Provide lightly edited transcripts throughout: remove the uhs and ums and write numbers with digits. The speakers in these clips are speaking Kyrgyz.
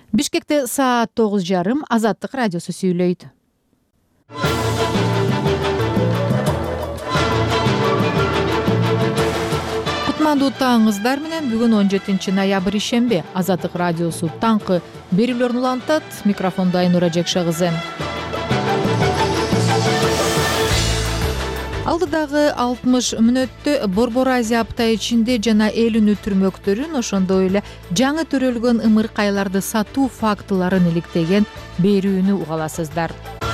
Бишкекте саат 9:30 Азаттык радиосу сүйлөйт. Кутмандуу таңыңыздар менен бүгүн 17 ноябрь ишемби. Азаттык радиосу таңкы берүүлөрүн улантат. Микрофондо Айнура Жекшагызы. Алдыдагы 60 мүнөттө Борбор Азия апта ичинде жана эл үнү түрмөктөрүн, ошондой эле жаңы төрөлгөн ымыркайларды сатуу фактыларын иликтеген берүүнү угаласыздар.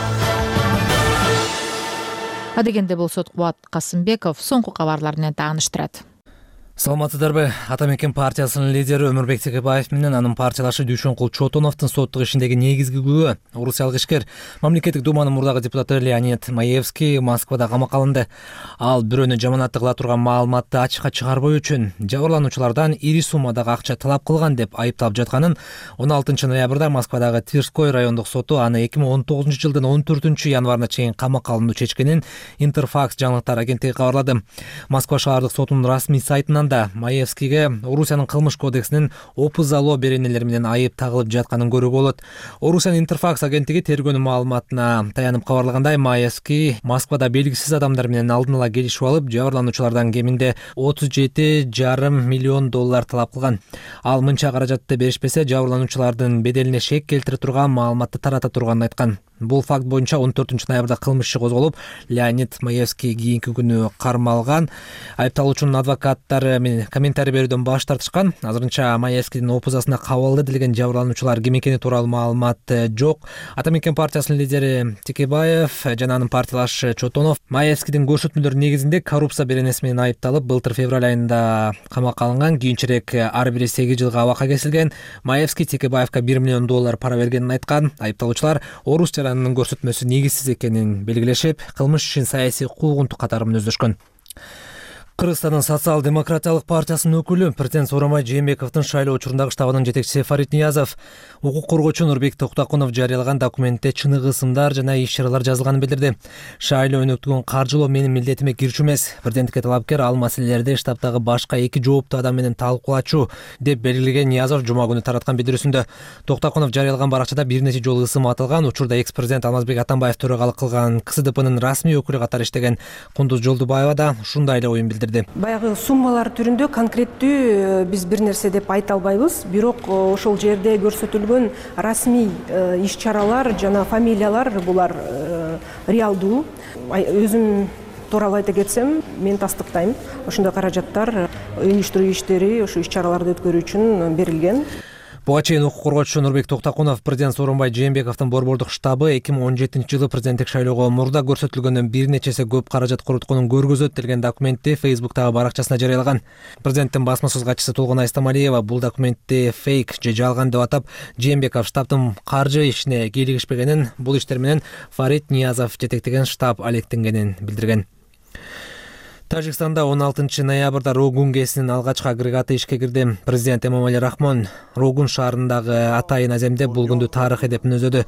Адегенде болсо Кубат Касымбеков соңку кабарлар менен тааныштырат. Саламатсыздарбы? Ата Мекен партиясынын лидери Өмүрбек Текебаев менен анын партиялашы Дүйшөнкул Чотоновдун соттук ишиндеги негизги күбө орусиялык ишкер мамлекеттик думанын мурдагы депутаты Леонид Маевский Москвада камакка алынды. Ал бирөөнү жаманатты кыла турган маалыматты ачыкка чыгарбоо үчүн жабырлануучулардан ири суммадагы акча талап кылган деп айыпталып жатканын 16 ноябрда Москвадагы Тверской райондук соту аны 2019 жылдын 14 январына чейин камакка алууну чечкенин Интерфакс жаңылыктар агенттиги кабарлады. Москва шаардык сотунун расмий сайтынан Маевскийге Орусиянын кылмыш кодексинин опузалоо беренелери менен айып тагылып жатканын көрүүгө болот. Орусиянын Интерфакс агенттиги тергөөнүн маалыматына таянып кабарлагандай, Маевский Москвада белгисиз адамдар менен алдын ала келишип алып, жабырлануучулардан кеминде $37,5 миллион талап кылган. Ал мынча каражатты беришпесе, жабырлануучулардын беделине шек келтире турган маалыматты тарата турганын айткан. Бул факт боюнча 14 ноябрда кылмыш иши козголуп, Леонид Маевский кийинки күнү кармалган. Айыпталуучунун адвокаттары комментарий берүүдөн баш тартышкан. Азырынча Маевскийдин опузасына кабыл алды делген жабырлануучулар ким экени тууралуу маалымат жок. Ата Мекен партиясынын лидери Текебаев жана анын партиялашы Чотонов Маевскийдин көрсөтмөлөрү негизинде коррупция беренеси менен айыпталып, былтыр февраль айында камакка алынган. Кийинчерээк ар бири 8 жылга абакка кесилген. Маевский Текебаевка $1 миллион пара бергенин айткан. Айыпталуучулар орус жаранынын көрсөтмөсү негизсиз экенин белгилешип, кылмыш ишин саясий куугунтук катары мүнөздөшкөн. Кыргызстандын социал-демократиялык партиясынын өкүлү президент Сооронбай Жээнбековдун шайлоо учурундагы штабынын жетекчиси Фарид Ниязов укук коргоочу Нурбек Токтокунов жарыялаган документте чыныгы ысымдар жана иш-чаралар жазылганын билдирди. Шайлоо өнөктүгүн каржылоо менин милдетиме кирчү эмес. Президенттикке талапкер ал маселелерди штабтагы башка 2 жооптуу адам менен талкуулачу деп белгилеген Ниязов жума күнү тараткан билдирүүсүндө. Токтокунов жарыялаган баракчада бир нече жолу ысым атылган. Учурда экс-президент Алмазбек Атамбаев төрагалык кылган КСДПнын расмий өкүлү катары иштеген Кундуз Жолдубаева да ушундай эле оюн билдирди. Баягы суммалар түрүндө конкреттүү биз бир нерсе деп айта албайбыз, бирок ошол жерде көрсөтүлгөн расмий иш-чаралар жана фамилиялар булар реалдуу. Өзүм тууралуу айта кетсем, мен тастыктайм. Ошондой каражаттар өнүштүрүү иштери, ошо иш-чараларды өткөрүү үчүн берилген. Буга чейин укук коргоочу Нурбек Токтокунов президент Сооронбай Жээнбековдун борбордук штабы 2017 жылы президенттик шайлоого мурда көрсөтүлгөндөн бир нечесе көп каражат коротконун көргөзөт делген документти Facebooктагы баракчасына жарыялаган. Президенттин басма сөз катчысы Толгонай Стамалиева бул документти фейк же жалган деп атап, Жээнбеков штабтын каржы ишине кийлигишпегенин, бул иштер менен Фарид Ниязов жетектеген штаб алектенгенин билдирген. Тажикстанда 16 ноябрда Рогун ГЭСинин алгачкы агрегаты ишке кирди. Президент Эмомали Рахмон Рогун шаарындагы атайын аземде бул күндү тарыхый деп мүнөздөдү.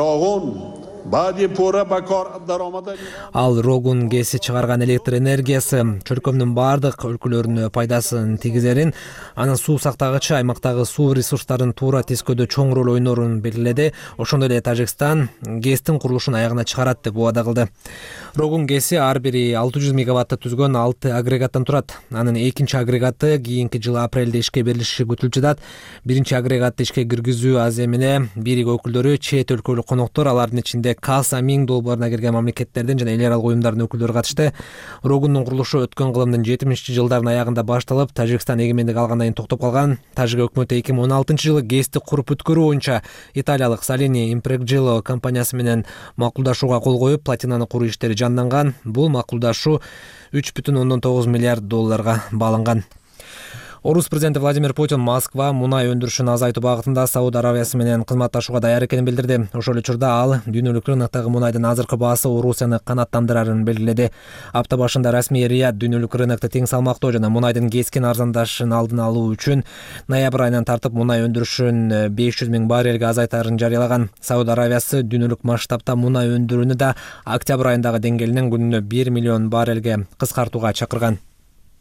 Ал Рогун ГЭСи чыгарган электр энергиясы чөлкөмдүн бардык өлкөлөрүнө пайдасын тийгизерин, анын суу сактагычы аймактагы суу ресурстарын туура тескөөдө чоң роль ойнорун белгиледи. Ошондой эле Тажикстан ГЭСтин курулушун аягына чыгарат деп убада кылды. Рогун ГЭСи ар бири 600 мегаватты түзгөн 6 агрегаттан турат. Анын экинчи агрегаты кийинки жылы апрелде ишке берилиши күтүлүп жатат. Биринчи агрегатты ишке киргизүү аземине бийлик өкүлдөрү, чет өлкөлүк коноктор, алардын ичинде КАС, Амин долбооруна кирген мамлекеттердин жана эл аралык уюмдардын өкүлдөрү катышты. Рогундун курулушу өткөн кылымдын 70-жылдардын аягында башталып, Тажикстан эгемендик алгандан кийин токтоп калган. Тажик өкмөтү 2016 жылы ГЭСти куруп бүткөрүү боюнча италиялык Salini Impregilo компаниясы менен макулдашууга кол коюп, платинаны куруу иштери жанданган. Бул макулдашуу $3,9 миллиард бааланган. Орус президенти Владимир Путин Москва мунай өндүрүшүн азайтуу багытында Сауд Аравиясы менен кызматташууга даяр экенин билдирди. Ошол учурда ал дүйнөлүк рыноктогу мунайдын азыркы баасы Орусияны канааттандырарын белгиледи. Апта башында расмий Рият дүйнөлүк рынокто тең салмактуу жана мунайдын кескин арзандашын алдын алуу үчүн ноябрь айынан тартып мунай өндүрүшүн 500,000 баррелге азайтарын жарыялаган. Сауд Аравиясы дүйнөлүк масштабта мунай өндүрүүнү да октябрь айындагы деңгээлинен күнүнө 1 миллион баррелге кыскартууга чакырган.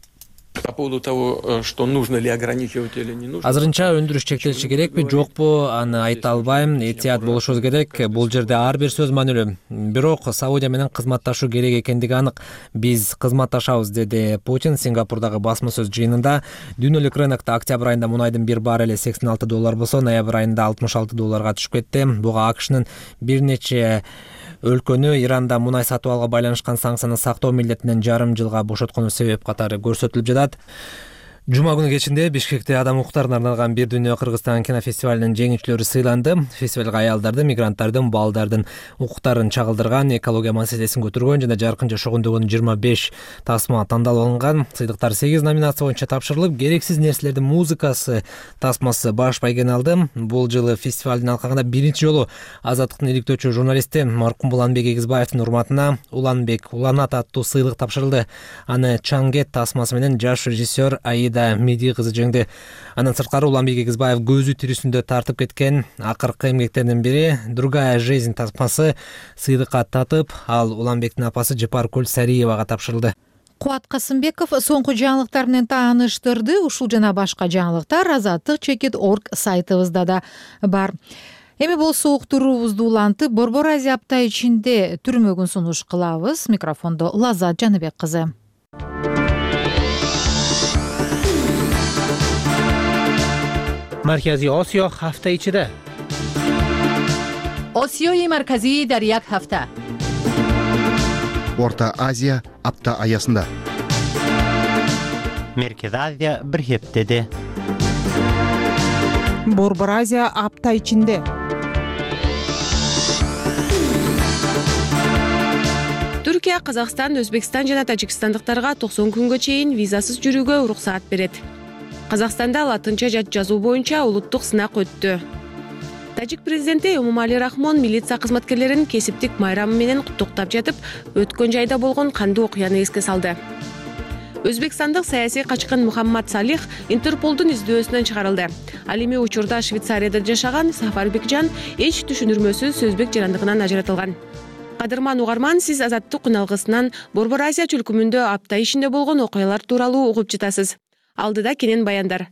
По поводу того, что нужно ли ограничивать или не нужно. Азырынча өндүрүш чектелиши керекпи, жокпу, аны айта албайм. Этият болушубуз керек. Бул жерде ар бир сөз маанилүү. Бирок Саудия менен кызматташуу керек экендиги анык. Биз кызматташабыз, деди Путин Сингапурдагы басма сөз жыйынында. Дүйнөлүк рынокто октябрь айында мунайдын bir баррели $86 болсо, ноябрь айында $66 түшүп кетти. Буга АКШнын бир нече өлкөнү Иранда мунай сатып алууга байланышкан санкцияны сактоо милдетинен жарым жылга бошоткону себеп катары көрсөтүлүп жатат. Жума күнү кечинде Бишкекте адам укуктарына арналган бир дүйнө Кыргызстан кинофестивалынын жеңүүчүлөрү сыйланды. Фестивалга аялдардын, мигранттардын, балдардын укуктарын чагылдырган, экология маселесин көтөргөн жана жаркын жашогондогун 25 тасма тандалып алынган. Сыйлыктар 8 номинация боюнча тапшырылып, керексиз нерселердин музыкасы тасмасы баш байгени алды. Бул жылы фестивалдын алкагында биринчи жолу Азаттыктын иликтөөчү журналисти маркум Уланбек Эгизбаевдин урматына Уланат аттуу сыйлык тапшырылды. Аны Чангет тасмасы менен жаш режиссер Аида Миди кызы жеңди. Андан сырткары Уланбек Эгизбаев көзү тирүүсүндө тартып кеткен акыркы эмгектеринин бири Другая жизнь тасмасы сыйлыкка татып, ал Уланбектин апасы Жапаркүл Сариевага тапшырылды. Кубат Касымбеков соңку жаңылыктар менен тааныштырды. Ушул жана башка жаңылыктар azattik.org сайтыбызда да бар. Эми болсо уктуруубузду улантып, Борбор Азия апта ичинде түрмөгүн сунуш кылабыз. Микрофондо Лазат Жаныбек кызы. مرکزی آسیا هفته ichida. آسیای مرکزی در یک هفته. Орта Азия апта аясында. Merkez Азия bir heftede. Борбор Азия апта içinde. Түркия, Казакстан, Өзбекстан жана Тажикстандыктарга 90 күнгө чейин визасыз жүрүүгө уруксаат берет. Казакстанда латынча жазуу боюнча улуттук сынак өттү. Тажик президенти Эмомали Рахмон милиция кызматкерлерин кесиптик майрамы менен куттуктап жатып, өткөн жайда болгон кандуу окуяны эске салды. Өзбекстандык саясий качкын Мухаммад Салих Интерполдун издөөсүнөн чыгарылды. Ал эми учурда Швейцарияда жашаган Сафарбекжан эч түшүндүрмөсүз сөзбек жарандыгынан ажыратылган. Кадырман угарман, сиз Азаттык күналгысынан Борбор Азия чөлкөмүндө апта ичинде болгон окуялар тууралуу угуп жатасыз. Алдыда кенен баяндар.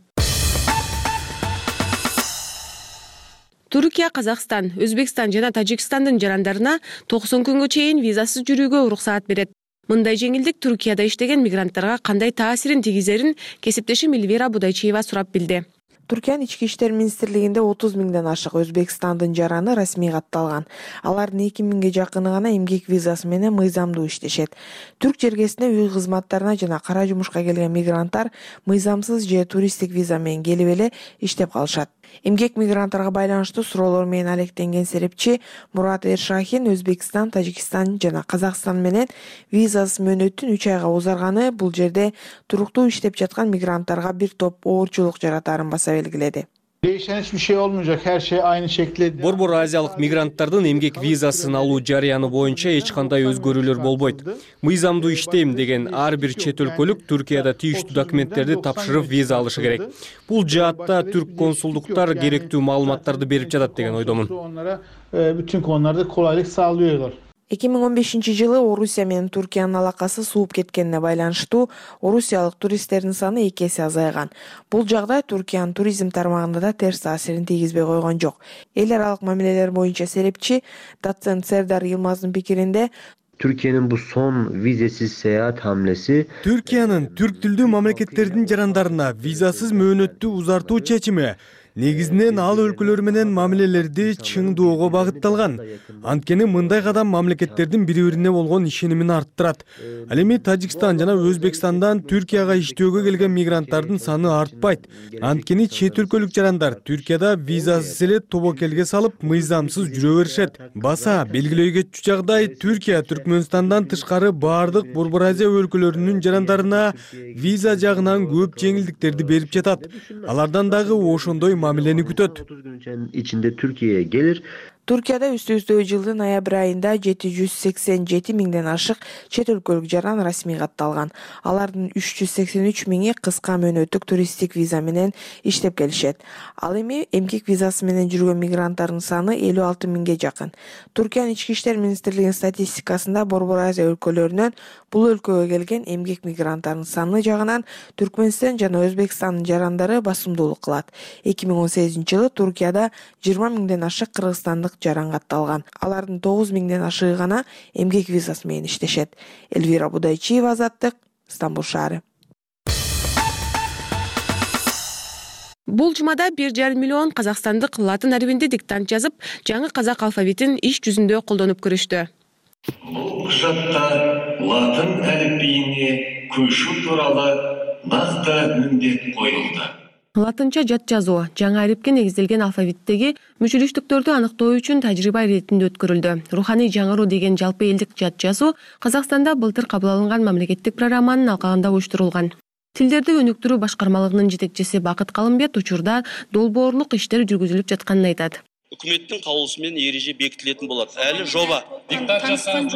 Түркия, Казакстан, Өзбекстан жана Тажикстандын жарандарына 90 күнгө чейин визасыз жүрүүгө уруксаат берет. Мындай жеңилдик Түркияда иштеген мигранттарга кандай таасирин тийгизерин кесиптешим Эльвира Будайчиева сурап билди. Түркиянын ички иштер министрлигинде 30 миңден ашык Өзбекстандын жараны расмий катталган. Алардын 2 миңге жакыны гана эмгек визасы менен мыйзамдуу иштешет. Түрк жергесине үй кызматтарына жана кара жумушка келген мигранттар мыйзамсыз же туристтик виза менен келип эле иштеп калышат. Эмгек мигранттарга байланыштуу суроолор менен алектенген серепчи Мурат Эршахин Өзбекстан, Тажикстан жана Казакстан менен визасыз мөөнөттүн 3 айга узарганы бул жерде туруктуу иштеп жаткан мигранттарга bir топ оорчулук жаратарын баса белгиледи. Değişen hiçbir şey olmayacak. Her şey aynı şekilde. Борбор азиялык мигранттардын эмгек визасын алуу жарыяны боюнча эч кандай өзгөрүүлөр болбойт. Мыйзамдуу иштейм деген ар бир чет өлкөлүк Түркияда тийиштүү документтерди тапшырып виза алышы керек. Бул жаатта түрк консулдуктар керектүү маалыматтарды берип жатат деген ойдомун. Onlara bütün konularda kolaylık sağlıyorlar. 2015-жылы Орусия менен Түркиянын алакасы сууп кеткенине байланыштуу орусиялык туристтердин саны 2 эсе азайган. Бул жагдай Түркиянын туризм тармагында да терс таасирин тийгизбей койгон жок. Эл аралык мамилелер боюнча серепчи доцент Сердар Йылмаздын пикиринде Türkiye'nin bu son vizesiz seyahat hamlesi Türkiye'nin Türk tilдүү мамлекеттердин жарандарына визасыз мөөнөттү узартуу чечими негизинен ал өлкөлөр менен мамилелерди чыңдоого багытталган. Анткени мындай кадам мамлекеттердин бири-бирине болгон ишенимин арттырат. Ал эми Тажикстан жана Өзбекстандан Түркияга иштөөгө келген мигранттардын саны артпайт. Анткени чет өлкөлүк жарандар Түркияда визасыз эле тобокелге салып мыйзамсыз жүрө беришет. Баса белгилөө кетчү жагдай Түркия Түркмөнстандан тышкары баардык Борбор Азия өлкөлөрүнүн жарандарына виза жагынан көп жеңилдиктерди берип жатат. Алардан дагы ошондой мамилени күтөт. 30 gün içinde Türkiye'ye gelir. Туркияда үстү жылдын ноябрь айында 787 миңден ашык чет өлкөлүк жаран расмий катталган. Алардын 383 миңи кыска мөөнөттүк туристтик виза менен иштеп келишет. Ал эми эмгек визасы менен жүргөн мигранттардын саны 56 миңге жакын. Туркиянын ички иштер министрлигинин статистикасында Борбор Азия өлкөлөрүнөн бул өлкөгө келген эмгек мигранттардын саны жагынан Түркмөнстан жана Өзбекстандын жарандары басымдуулук кылат. 2018-жылы Туркияда 20 миңден ашык кыргызстандык жаран катталган. Алардын 9 миңден ашыгы гана эмгек визасы менен иштешет. Эльвира Будайчиева, Азаттык, Стамбул шаары. Бул жумада 1,5 миллион казакстандык латын арбинде диктант жазып, жаңы казак алфавитин иш жүзүндө колдонуп көрүштү. Бул кужатта латын әліпбиіне көшу туралы нақты міндет коюлду. Латынча жат жазуу жаңы арипке негизделген алфавиттеги мүчүлүштүктөрдү аныктоо үчүн тажрыйба иретинде өткөрүлдү. Руханий жаңыруу деген жалпы элдик жат жазуу Казакстанда былтыр кабыл алынган мамлекеттик программанын алкагында уюштурулган. Тилдерди өнүктүрүү башкармалыгынын жетекчиси Бакыт Калымбет учурда долбоорлук иштер жүргүзүлүп жатканын айтат. Үкіметтің каулусумен ереже бекитилетін болады. Әлі жоба. Диктант жасаңыз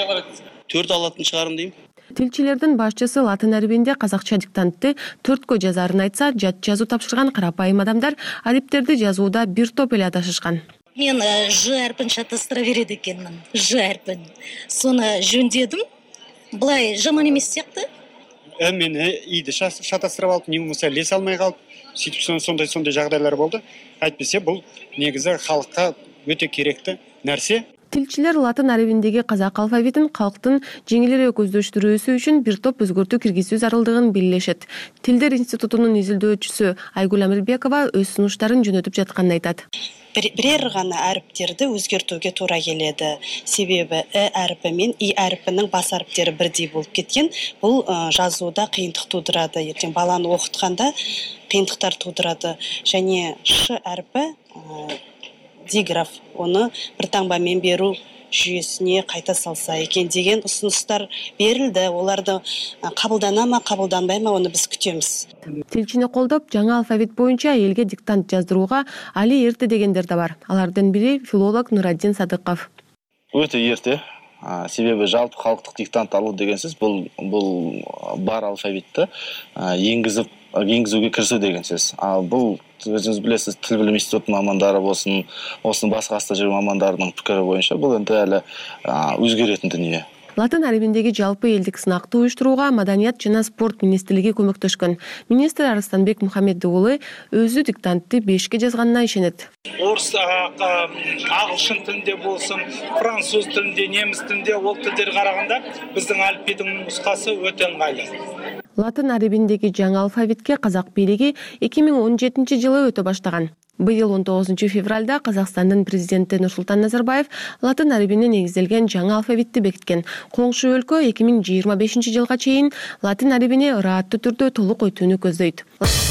4 алатын шығарым дейм. Тилчилердин башчысы латын арбинде казакча диктантты 4кө жазарын айтса, жат жазуу тапшырган карапайым адамдар ариптерди жазууда бир топ эле адашышкан. Мен Ж әрпін шатастыра береді екенмін. Ж әрпін. Соны жөндедім. Былай жаман емес сияқты. Мен иді шатастырып алып, не болмаса лес алмай қалып, сөйтіп сондай жағдайлар болды. Әйтпесе бұл негізі халыққа өте керекті нәрсе. Тилчилер латын арбиндеги казак алфавитин калктын жеңилирээк көздөштүрүүсү үчүн бир топ өзгөртүү киргизүү зарылдыгын белгилешет. Тилдер институтунун изилдөөчүсү Айгүл Амирбекова өз сунуштарын жөнөтүп жатканын айтат. Бірер ғана әріптерді өзгертуге тура келеді. Себебі әріпі мен әріпінің бас әріптері бірдей болып кеткен. Бұл жазуда қиындық тудырады. Ертең баланы оқытқанда қиындықтар тудырады. Және ш әріпі диграф, оны бір таңбамен беру жүйесіне қайта салса екен деген ұсыныстар берілді. Оларды қабылдана ма, қабылданбай ма, оны біз күтеміз. Тилчини колдоп, жаңа алфавит боюнча элге диктант жаздырууга али эрте дегендер да бар. Алардын бири филолог Нураддин Садыков. Өтө ерте. Себебі жалпы халықтық диктант алу деген сөз бұл бар алфавитті енгізуге кірісу деген сөз. Бұл өзіңіз білесіз, тіл білім институтының мамандары болсын, осының басқа жүрген мамандарының пікірі бойынша бұл енді әлі өзгеретін дүние. Латын арбиндеги жалпы элдик сынакты уюштурууга Маданият жана спорт министрлиги көмөктөшкөн. Министр Арыстанбек Мухаммед уулу өзү диктантты 5ке жазганына ишенет. Орыс, ағылшын тілінде болсын, француз тілінде, неміс тілінде ол тілдер қарағанда біздің әліпбидің нұсқасы өте ыңғайлы. Латын арбиндеги жаңы алфавитке казак бийлиги 2017 жылы өтө баштаган. Быйыл 19 февралда Казакстандын президенти Нурсултан Назарбаев латын арбине негизделген жаңы алфавитти бекиткен. Коңшу өлкө 2025 жылга чейин латын арбине ырааттуу түрдө толук өтүүнү көздөйт.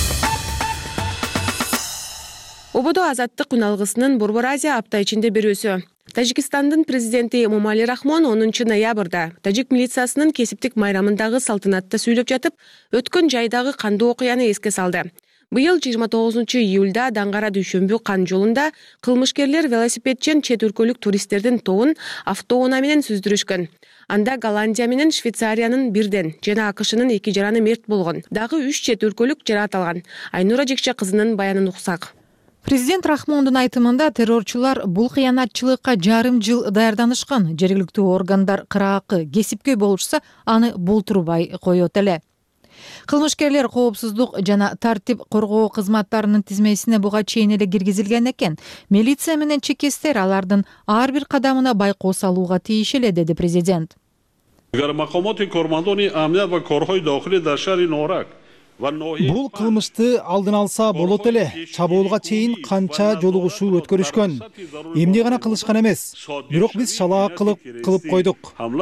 Ободо азаттык үналгысынын Борбор Азия апта ичинде берүүсү. Тажикстандын президенти Эмомали Рахмон 10 ноябрда тажик милициясынын кесиптик майрамындагы салтанатта сүйлөп жатып, өткөн жайдагы кандуу окуяны эске салды. Быйыл 29 июлда Даңгара Дүйшөмбү кан жолунда кылмышкерлер велосипедчен чет өлкөлүк туристтердин тобун автоунаа менен сүздүрүшкөн. Анда Голландия менен Швейцариянын бирден жана АКШнын 2 жараны мерт болгон. Дагы 3 чет өлкөлүк жараат алган. Айнура Жекче кызынын баянын уксак. Президент Рахмондун айтымында террорчулар бул кыянатчылыкка жарым жыл даярданышкан. Жергиликтүү органдар кыраакы кесипке болушса, аны болтурбай коет эле. Кылмышкерлер коопсуздук жана тартип коргоо кызматтарынын тизмесине буга чейин эле киргизилген экен. Милиция менен чекестер алардын ар бир кадамына байкоо салууга тийиш эле, деди президент. Бул кылмышты алдын алса болот эле. Чабуулга чейин канча жолугушуу өткөрүшкөн. Эмне гана кылышкан эмес. Бирок биз шалаа кылып койдук.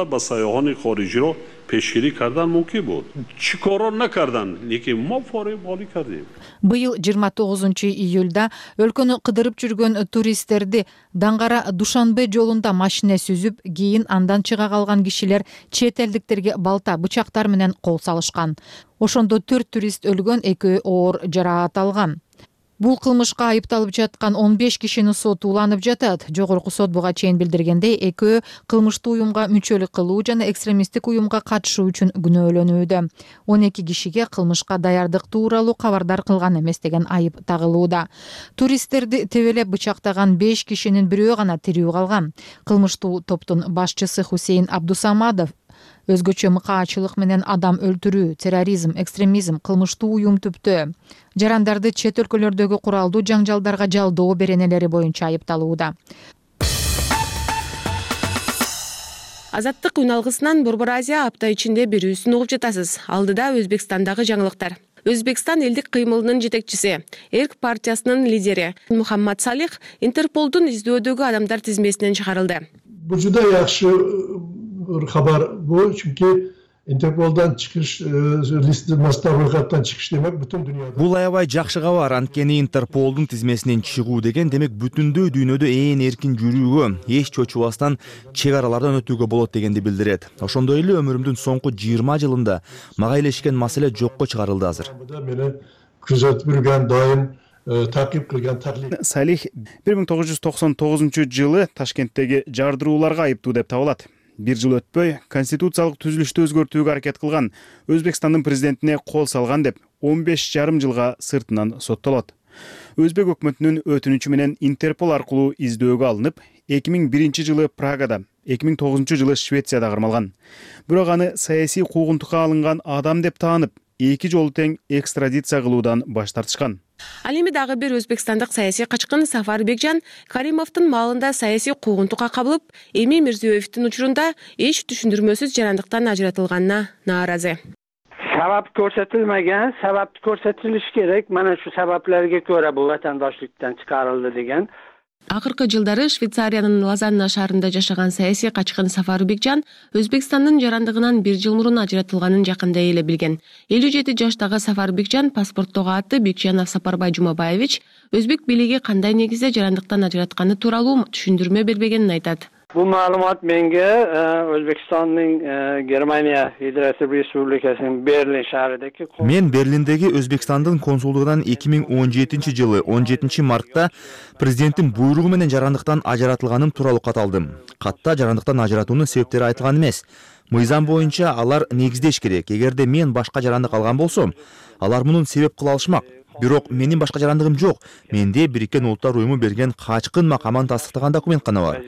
پیشگیری کردن ممکن بود. چی کارا نکردن لیکن ما فوری مالی کردیم. Быйыл 29 июлда өлкөнү кыдырып жүргөн туристтерди Даңгара Душанбе жолунда машина сүзүп, кийин андан чыга калган кишилер чет элдиктерге балта, бычактар менен кол салышкан. Ошондо 4 турист өлгөн, 2 оор жараат алган. Бул кылмышка айыпталып жаткан 15 кишинин соту уланып жатат. Жогорку сот буга чейин билдиргендей, экөө кылмыштуу уюмга мүчөлүк кылуу жана экстремисттик уюмга катышуу үчүн күнөөлөнүүдө. 12 кишиге кылмышка даярдык тууралуу кабардар кылган эмес деген айып тагылууда. Туристтерди тебелеп бычактаган 5 кишинин бирөө гана тирүү калган. Кылмыштуу топтун башчысы Хусейин Абдусамадов өзгөчө мыкаачылык менен адам өлтүрүү, терроризм, экстремизм, кылмыштуу уюм түптөө. Жарандарды чет өлкөлөрдөгү куралдуу жаңжалдарга жалдоо беренелери боюнча айыпталууда. Азаттык үн алгысынан Борбор Азия апта ичинде берүүсүн угуп жатасыз. Алдыда Өзбекстандагы жаңылыктар. Өзбекстан элдик кыймылынын жетекчиси, Эрк партиясынын лидери Мухаммад Салих Интерполдун издөөдөгү адамдар тизмесинен чыгарылды. Bu juda yaxshi bir xabar bu, çünkü Interpol'dan çıkış, listesinden ro'yxatdan çıkış demek bütün dünyada. Бул аябай жакшы кабар, анткени Интерполдун тизмесинен чыгуу деген демек бүтүндөй дүйнөдө ээн эркин жүрүүгө, эч чочубастан чек аралардан өтүүгө болот дегенди билдирет. Ошондой эле өмүрүмдүн соңку 20 жылында мага илешкен маселе жокко чыгарылды азыр. Meni kuzatып жүргөн, дайым takip кылган taklif. Салих 1999 жылы Ташкенттеги жардырууларга айыптуу деп табылат. Бир жыл өтпөй, конституциялык түзүлүштү өзгөртүүгө аракет кылган, Өзбекстандын президентине кол салган деп 15,5 жылга сыртынан соттолот. Өзбек өкмөтүнүн өтүнүчү менен Интерпол аркылуу издөөгө алынып, 2001 жылы Прагада, 2009 жылы Швецияда кармалган. Бирок аны саясий куугунтукка алынган адам деп таанып, 2 жолу тең экстрадиция кылуудан баш тартышкан. Ал эми дагы бир өзбекстандык саясий качкын Сафар Бекжан Каримовдун малында саясий куугунтукка кабылып, Эми Мирзиёевдин учурунда эч түшүндүрмөсүз жарандыктан ажыратылганына нааразы. Sabab ko'rsatilmagan, sabab ko'rsatilishi kerak. Mana shu sabablarga ko'ra bu vatandoshlikdan chiqarildi degan. Акыркы жылдары Швейцариянын Лозанна шаарында жашаган саясий качкын Сафар Бекжан Өзбекстандын жарандыгынан 1 жыл мурун ажыратылганын жакында эле билген. 57 жаштагы Сафар Бекжан паспорттогу аты Бекжанов Сапарбай Жумабаевич өзбек бийлиги кандай негизде жарандыктан ажыратканы тууралуу түшүндүрмө бербегенин айтат. Bu ma'lumot menga O'zbekistonning Germaniya Federatsiya Respublikasining Berlin shahridagi Мен Берлиндеги Өзбекстандын консулдугунан 2017 жылы 17 мартта президенттин буйругу менен жарандыктан ажыратылганым тууралуу кат алдым. Катта жарандыктан ажыратуунун себептери айтылган эмес. Мыйзам боюнча алар негиздеш керек. Эгерде мен башка жарандык алган болсом, алар мунун себеп кыла алышмак. Бирок менин башка жарандыгым жок. Менде Бириккен Улуттар уюму берген качкын макамын тастыктаган документ гана бар.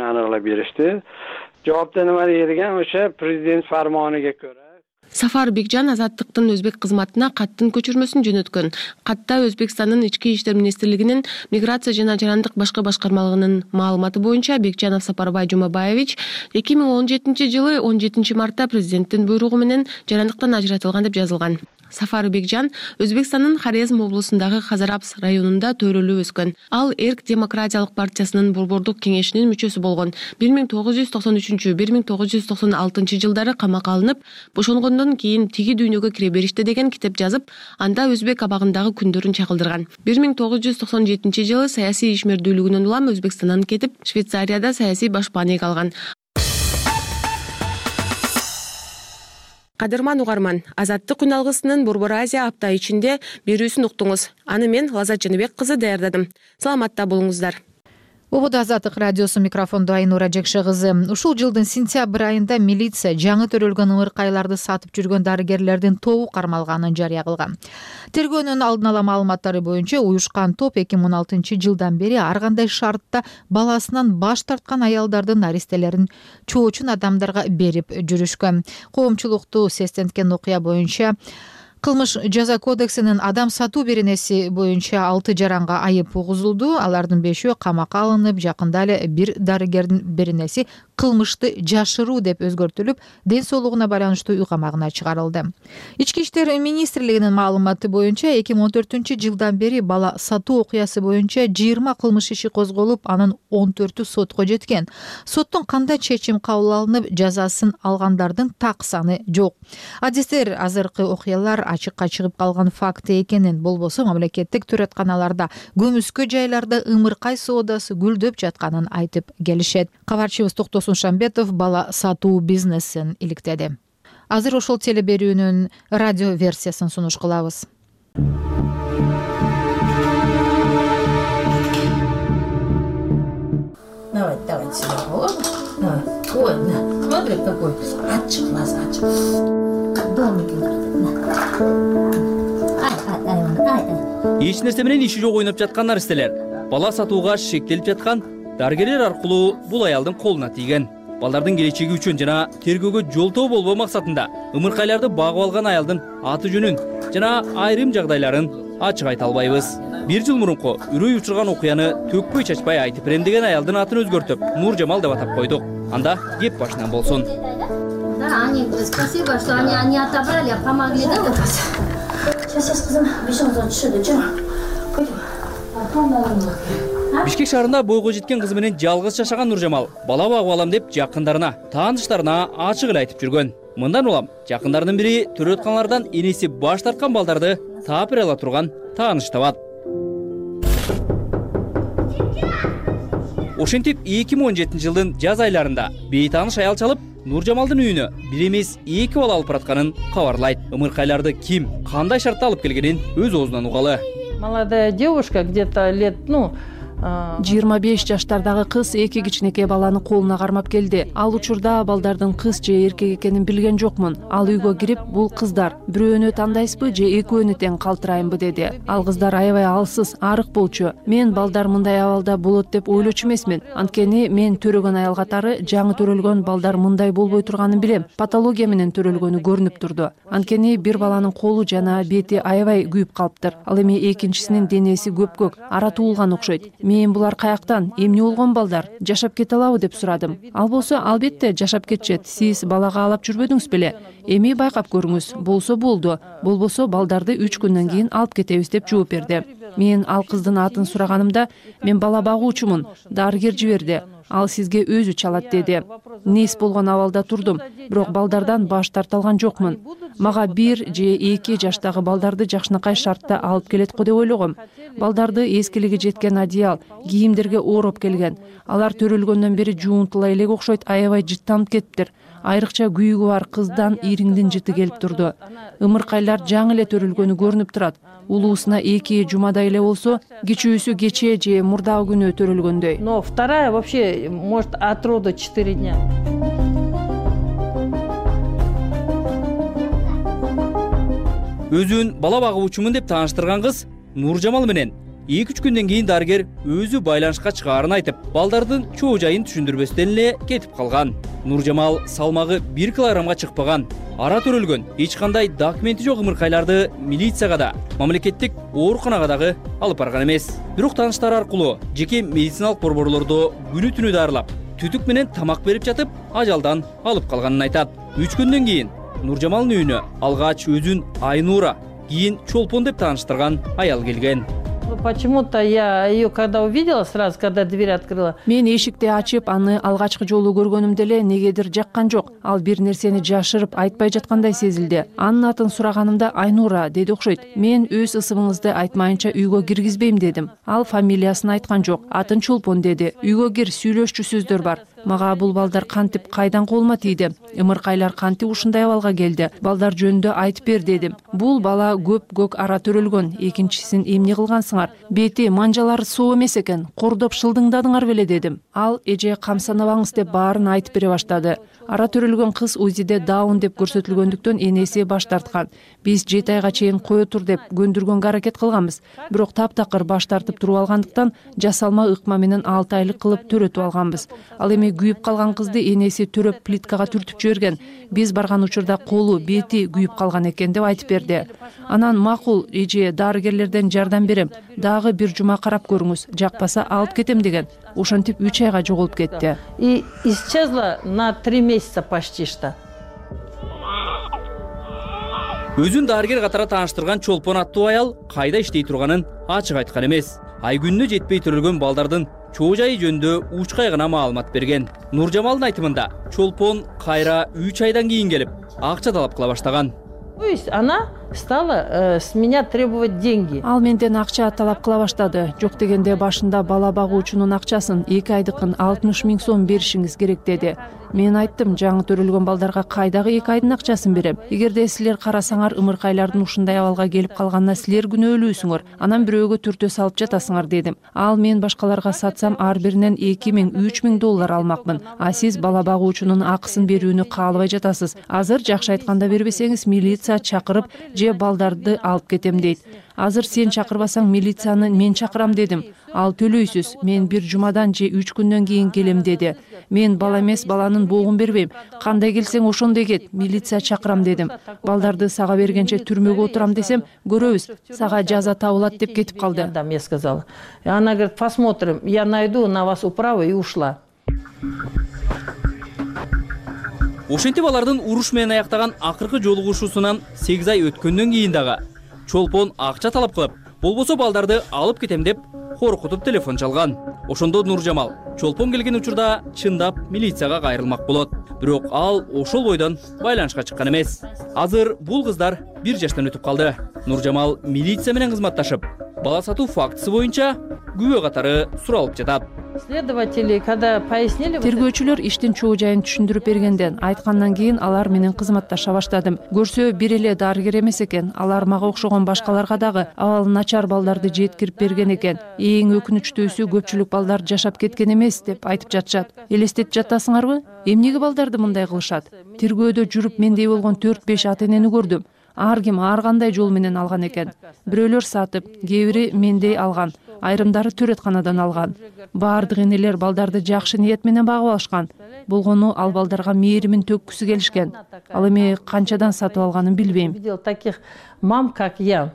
Жоопту нема берген o'sha президент фармониga ko'ra. Сафар Бекжан азаттыктын өзбек кызматына каттын көчүрмөсүн жөнөткөн. Катта Өзбекстандын ички иштер министрлигинин миграция жана жарандык башкы башкармалыгынын маалыматы боюнча Бекжанов Сапарбай Жумабаевич 2017 жылы 17 мартта президенттин буйругу менен жарандыктан ажыратылган деп жазылган. Сафар Бекжан Өзбекстандын Хорезм облусундагы Хазарабс районунда төрөлүп өскөн. Ал Эрк демократиялык партиясынын борбордук кеңешинин мүчөсү болгон. 1993-1996 жылдары камакка алынып, бошонгондон кийин тиги дүйнөгө кире беришти деген китеп жазып, анда өзбек абагындагы күндөрүн чагылдырган. 1997 жылы саясий ишмердүүлүгүнөн улам Өзбекстандан кетип, Швейцарияда саясий башпаанек алган. Кадырман угарман, Азаттык күн алгысынын Борбор Азия апта ичинде берүүсүн уктуңуз. Аны мен Лазат Жаныбек кызы даярдадым. Саламатта болуңуздар. Ободо Азаттык радиосу микрофондо Айнура Жекше кызы. Ушул жылдын сентябрь айында милиция жаңы төрөлгөн ымыркайларды сатып жүргөн дарыгерлердин тобу кармалганын жарыя кылган. Тергөөнүн алдын ала маалыматтары боюнча уюшкан топ 2016 жылдан бери ар кандай шартта баласынан баш тарткан аялдардын наристелерин чоочун адамдарга берип жүрүшкөн. Коомчулукту сестенткен окуя боюнча Кылмыш жаза кодексинин адам сатуу беренеси боюнча 6 жаранга айып угузулду. Алардын 5-өө камакка алынып, жакында эле бир дарыгердин беренеси кылмышты жашыруу деп өзгөртүлүп, ден соолугуна байланыштуу үй камагына чыгарылды. Ички иштер министрлигинин маалыматы боюнча 2014 жылдан бери бала сатуу окуясы боюнча 20 кылмыш иши козголуп, анын 14-ü сотко жеткен. Соттун кандай чечим кабыл алынып, жазасын алгандардын так саны жок. Адистер азыркы окуялар ачыкка чыгып калган факты экенин, болбосо мамлекеттик төрөтканаларда көмүскө жайларда ымыркай соодасы гүлдөп жатканын айтып келишет. Кабарчыбыз Токтосун Шамбетов бала сатуу бизнесин иликтеди. Азыр ошол телеберүүнүн радио версиясын сунуш кылабыз. Давайте сюда. Ой, смотри, какой отчик у нас, отчик. Эч нерсе менен иши жок ойноп жаткан наристелер. Бала сатууга шектелип жаткан дарыгерлер аркылуу бул аялдын колуна тийген. Балдардын келечеги үчүн жана тергөөгө жолтоо болбоо максатында ымыркайларды багып алган аялдын аты жөнүн жана айрым жагдайларын ачык айта албайбыз. 1 жыл мурунку үрөй учурган окуяны төкпөй чачпай айтып берем деген аялдын атын өзгөртүп Нуржамал деп атап койдук. Анда кеп башынан болсун. Да, спасибо, что они отобрали, помогли, да, вот. Сейчас, кызым, бешоңдон түшүдү, жо. Бишкек шаарында бойго жеткен кызы менен жалгыз жашаган Нуржамал бала багып алам деп жакындарына, тааныштарына ачык эле айтып жүргөн. Мындан улам жакындарынын бири төрөтканалардан энеси баш тарткан балдарды таап бере ала турган тааныш табат. Ошентип 2017 жылдын жаз айларында бейтааныш аял чалып Нуржамалдын үйүнө бир эмес 2 бала алып баратканын кабарлайт. Ымыркайларды ким, кандай шартта алып келгенин өз оозунан угалы. Молодая девушка, где-то лет, 25 жаштардагы кыз 2 кичинекей баланы колуна кармап келди. Ал учурда балдардын кыз же эркек экенин билген жокмун. Ал үйгө кирип, бул кыздар бирөөнү тандайсызбы же экөөнү тең калтырайынбы деди. Ал кыздар аябай алсыз, арык болчу. Мен балдар мындай абалда болот деп ойлочу эмесмин. Анткени мен төрөгөн аял катары жаңы төрөлгөн балдар мындай болбой турганын билем. Патология менен төрөлгөнү көрүнүп турду. Анткени бир баланын колу жана бети аябай күйүп калыптыр. Ал эми экинчисинин денеси көпкөк, ара туулган окшойт. Мен булар каяктан, эмне болгон балдар, жашап кете алабы деп сурадым. Ал болсо, албетте жашап кетчет. Сиз балага алып жүрбөдүңүз беле? Эми байкап көрүңүз. Болсо болду. Болбосо балдарды 3 күндөн кийин алып кетебиз деп жооп берди. Мен ал кыздын атын сураганымда, мен бала багуучумун, дарыгер жиберди. Ал сизге өзү чалат деди. Нес болгон абалда турдум, бирок балдардан баш тарта алган жокмун. Мага 1 же 2 жаштагы балдарды жакшынакай шартта алып келет го деп ойлогом. Балдарды эскилиги жеткен одеял, кийимдерге ороп келген. Алар төрөлгөндөн бери жуунтула элек окшойт, аябай жыттанып кетиптир. Айрыкча күйүгү бар кыздан ириңдин жыты келип турду. Ымыркайлар жаңы эле төрөлгөнү көрүнүп турат. Улуусуна 2 жумадай эле болсо, кичүүсү кечээ же мурдагы күнү төрөлгөндөй. Но вторая вообще может от рода 4 дня. Өзүн бала багуучумун деп тааныштырган кыз Нуржамал менен 2-3 күндөн кийин дарыгер өзү байланышка чыгаарын айтып, балдардын чоо жайын түшүндүрбөстөн эле кетип калган. Нуржамал салмагы 1 килограммга чыкпаган, ара төрөлгөн, эч кандай документи жок ымыркайларды милицияга да, мамлекеттик ооруканага дагы алып барган эмес. Бирок тааныштары аркылуу жеке медициналык борборлордо күнү-түнү дарылап, түтүк менен тамак берип жатып, ажалдан алып калганын айтат. 3 күндөн кийин Нуржамалдын үйүнө алгач өзүн Айнура, кийин Чолпон деп тааныштырган аял келген. Почему-то я ее когда увидела, сразу когда дверь открыла. Мен эшикти ачып, аны алгачкы жолу көргөнүмдө эле негедир жаккан жок. Ал бир нерсени жашырып айтпай жаткандай сезилди. Анын атын сураганымда Айнура деди окшойт. Мен өз ысымыңызды айтмайынча үйгө киргизбейм дедим. Ал фамилиясын айткан жок. Атын Чолпон деди. Үйгө кир, сүйлөшчү сөздөр бар. Мага бул балдар кантип кайдан колума тийди? Ымыркайлар кантип ушундай абалга келди? Балдар жөнүндө айтып бер дедим. Бул бала көк ара төрөлгөн. Экинчисин эмне кылгансыңар? Бети, манжалары соо эмес экен. Кордоп шылдыңдадыңар беле дедим. Ал эже камсанабаңыз деп баарын айтып бере баштады. Ара төрөлгөн кыз УЗИде даун деп көрсөтүлгөндүктөн энеси баш тарткан. Биз 7 айга чейин кое тур деп көндүргөнгө аракет кылганбыз. Бирок таптакыр баш тартып туруп алгандыктан жасалма ыкма менен 6 айлык кылып төрөтүп алганбыз. Ал эми күйүп калган кызды энеси төрөп плиткага түртүп жиберген. Биз барган учурда колу, бети күйүп калган экен деп айтып берди. Анан макул, эже, дарыгерлерден жардам берем. Дагы 1 жума карап көрүңүз, жакпаса алып кетем деген. Ошентип 3 айга жоголуп кетти. И исчезла на 3 месяца почти что. Өзүн дарыгер катары тааныштырган Чолпон аттуу аял кайда иштей турганын ачык айткан эмес. Ай күнүнө жетпей төрөлгөн балдардын чоо жайы жөнүндө учкай гана маалымат берген. Нуржамалдын айтымында Чолпон кайра 3 айдан кийин келип, акча талап кыла баштаган. То есть она стала с меня требовать деньги. Ал менден акча талап кыла баштады. Жок дегенде башында бала багуучунун акчасын 2 айдыкын 60 000 сом беришиңиз керек деди. Мен айттым, жаңы төрөлгөн балдарга кайдагы 2 айдын акчасын берем. Эгерде силер карасаңар ымыркайлардын ушундай абалга келип калганына силер күнөөлүүсүңөр. Анан бирөөгө түртө салып жатасыңар дедим. Ал мен башкаларга сатсам ар биринен 2000-3000 доллар алмакмын. А сиз бала багуучунун акысын берүүнү каалабай жатасыз. Азыр жакшы айтканда бербесеңиз милиция чакырып же балдарды алып кетем дейт. Азыр сен чакырбасаң милицияны мен чакырам дедим. Ал төлөйсүз, мен бир жумадан же 3 күндөн кийин келем деди. Мен бала эмес, баланын боогун бербейм. Кандай келсең ошондой кет, милиция чакырам дедим. Балдарды сага бергенче түрмөгө отурам десем, көрөбүз, сага жаза табылат деп кетип калды. Я сказала. И она говорит, посмотрим, я найду на вас управу, и ушла. Ошентип алардын уруш менен аяктаган акыркы жолугушуусунан 8 ай өткөндөн кийин дагы чолпон акча талап кылып, болбосо балдарды алып кетем деп коркутуп телефон чалган. Ошондо Нуржамал чолпон келген учурда чындап милицияга кайрылмак болот. Бирок ал ошол бойдон байланышка чыккан эмес. Азыр бул кыздар 1 жаштан өтүп калды. Нуржамал милиция менен кызматташып, бала сатуу фактысы боюнча күбө катары суралып жатат. Следователи, когда пояснили... Тергөөчүлөр иштин чоо жайын түшүндүрүп бергенден айткандан кийин алар менен кызматташа баштадым. Көрсө бир эле дарыгер эмес экен, алар мага окшогон башкаларга дагы абалы начар балдарды жеткирип берген экен. Эң өкүнүчтүүсү көпчүлүк балдар жашап кеткен эмес деп айтып жатышат. Элестетип жатасыңарбы? Эмнеге балдарды мындай кылышат? Тергөөдө жүрүп мендей болгон 4-5 ата-энени көрдүм. Ар ким ар кандай жол менен алган экен. Бирөөлөр сатып, кээ бири мендей алган, айрымдары төрөтканадан алган. Баардык энелер балдарды жакшы ниет менен багып алышкан. Болгону ал балдарга мээримин төккүсү келишкен. Ал эми канчадан сатып алганын билбейм. Видел таких мам, как я.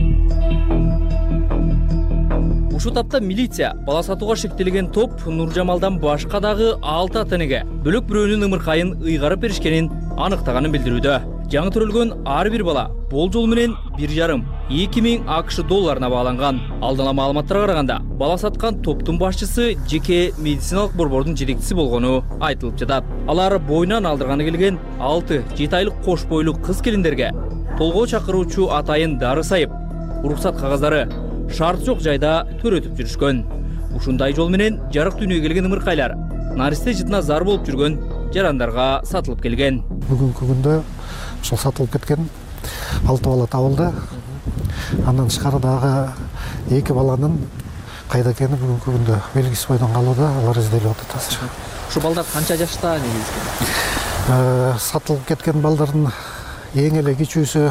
Ушул тапта милиция бала сатууга шектелген топ Нуржамалдан башка дагы 6 ата-энеге бөлөк бирөөнүн ымыркайын ыйгарып беришкенин аныктаганын билдирүүдө. Жаңы төрөлгөн ар бир бала болжол менен 1,5-2 AQSh долларына бааланган. Алдын ала маалыматтарга караганда, бала саткан топтун башчысы жеке медициналык борбордун жетекчиси болгону айтылып жатат. Алар боюнан алдырганы келген 6-7 айлык кош бойлуу кыз келиндерге толгоо чакыруучу атайын дары сайып, уруксат кагаздары шарт жок жайда төрөтүп жүрүшкөн. Ушундай жол менен жарык дүйнөгө келген ымыркайлар наристе жытына зар болуп жүргөн жарандарга сатылып келген. Бүгүнкү күндө ошол сатылып кеткен 6 бала табылды. Андан тышкары дагы 2 баланын кайда экени бүгүнкү күндө белгисиз бойдон калууда, алар изделип атат азыр. Ушу балдар канча жашта негизи? Сатылып кеткен балдардын эң эле кичүүсү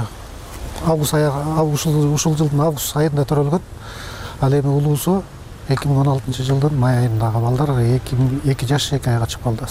ушул жылдын август айында төрөлгөн. Ал эми улуусу 2016 жылдын май айындагы балдар 2 жаш 2 айга чыгып калды.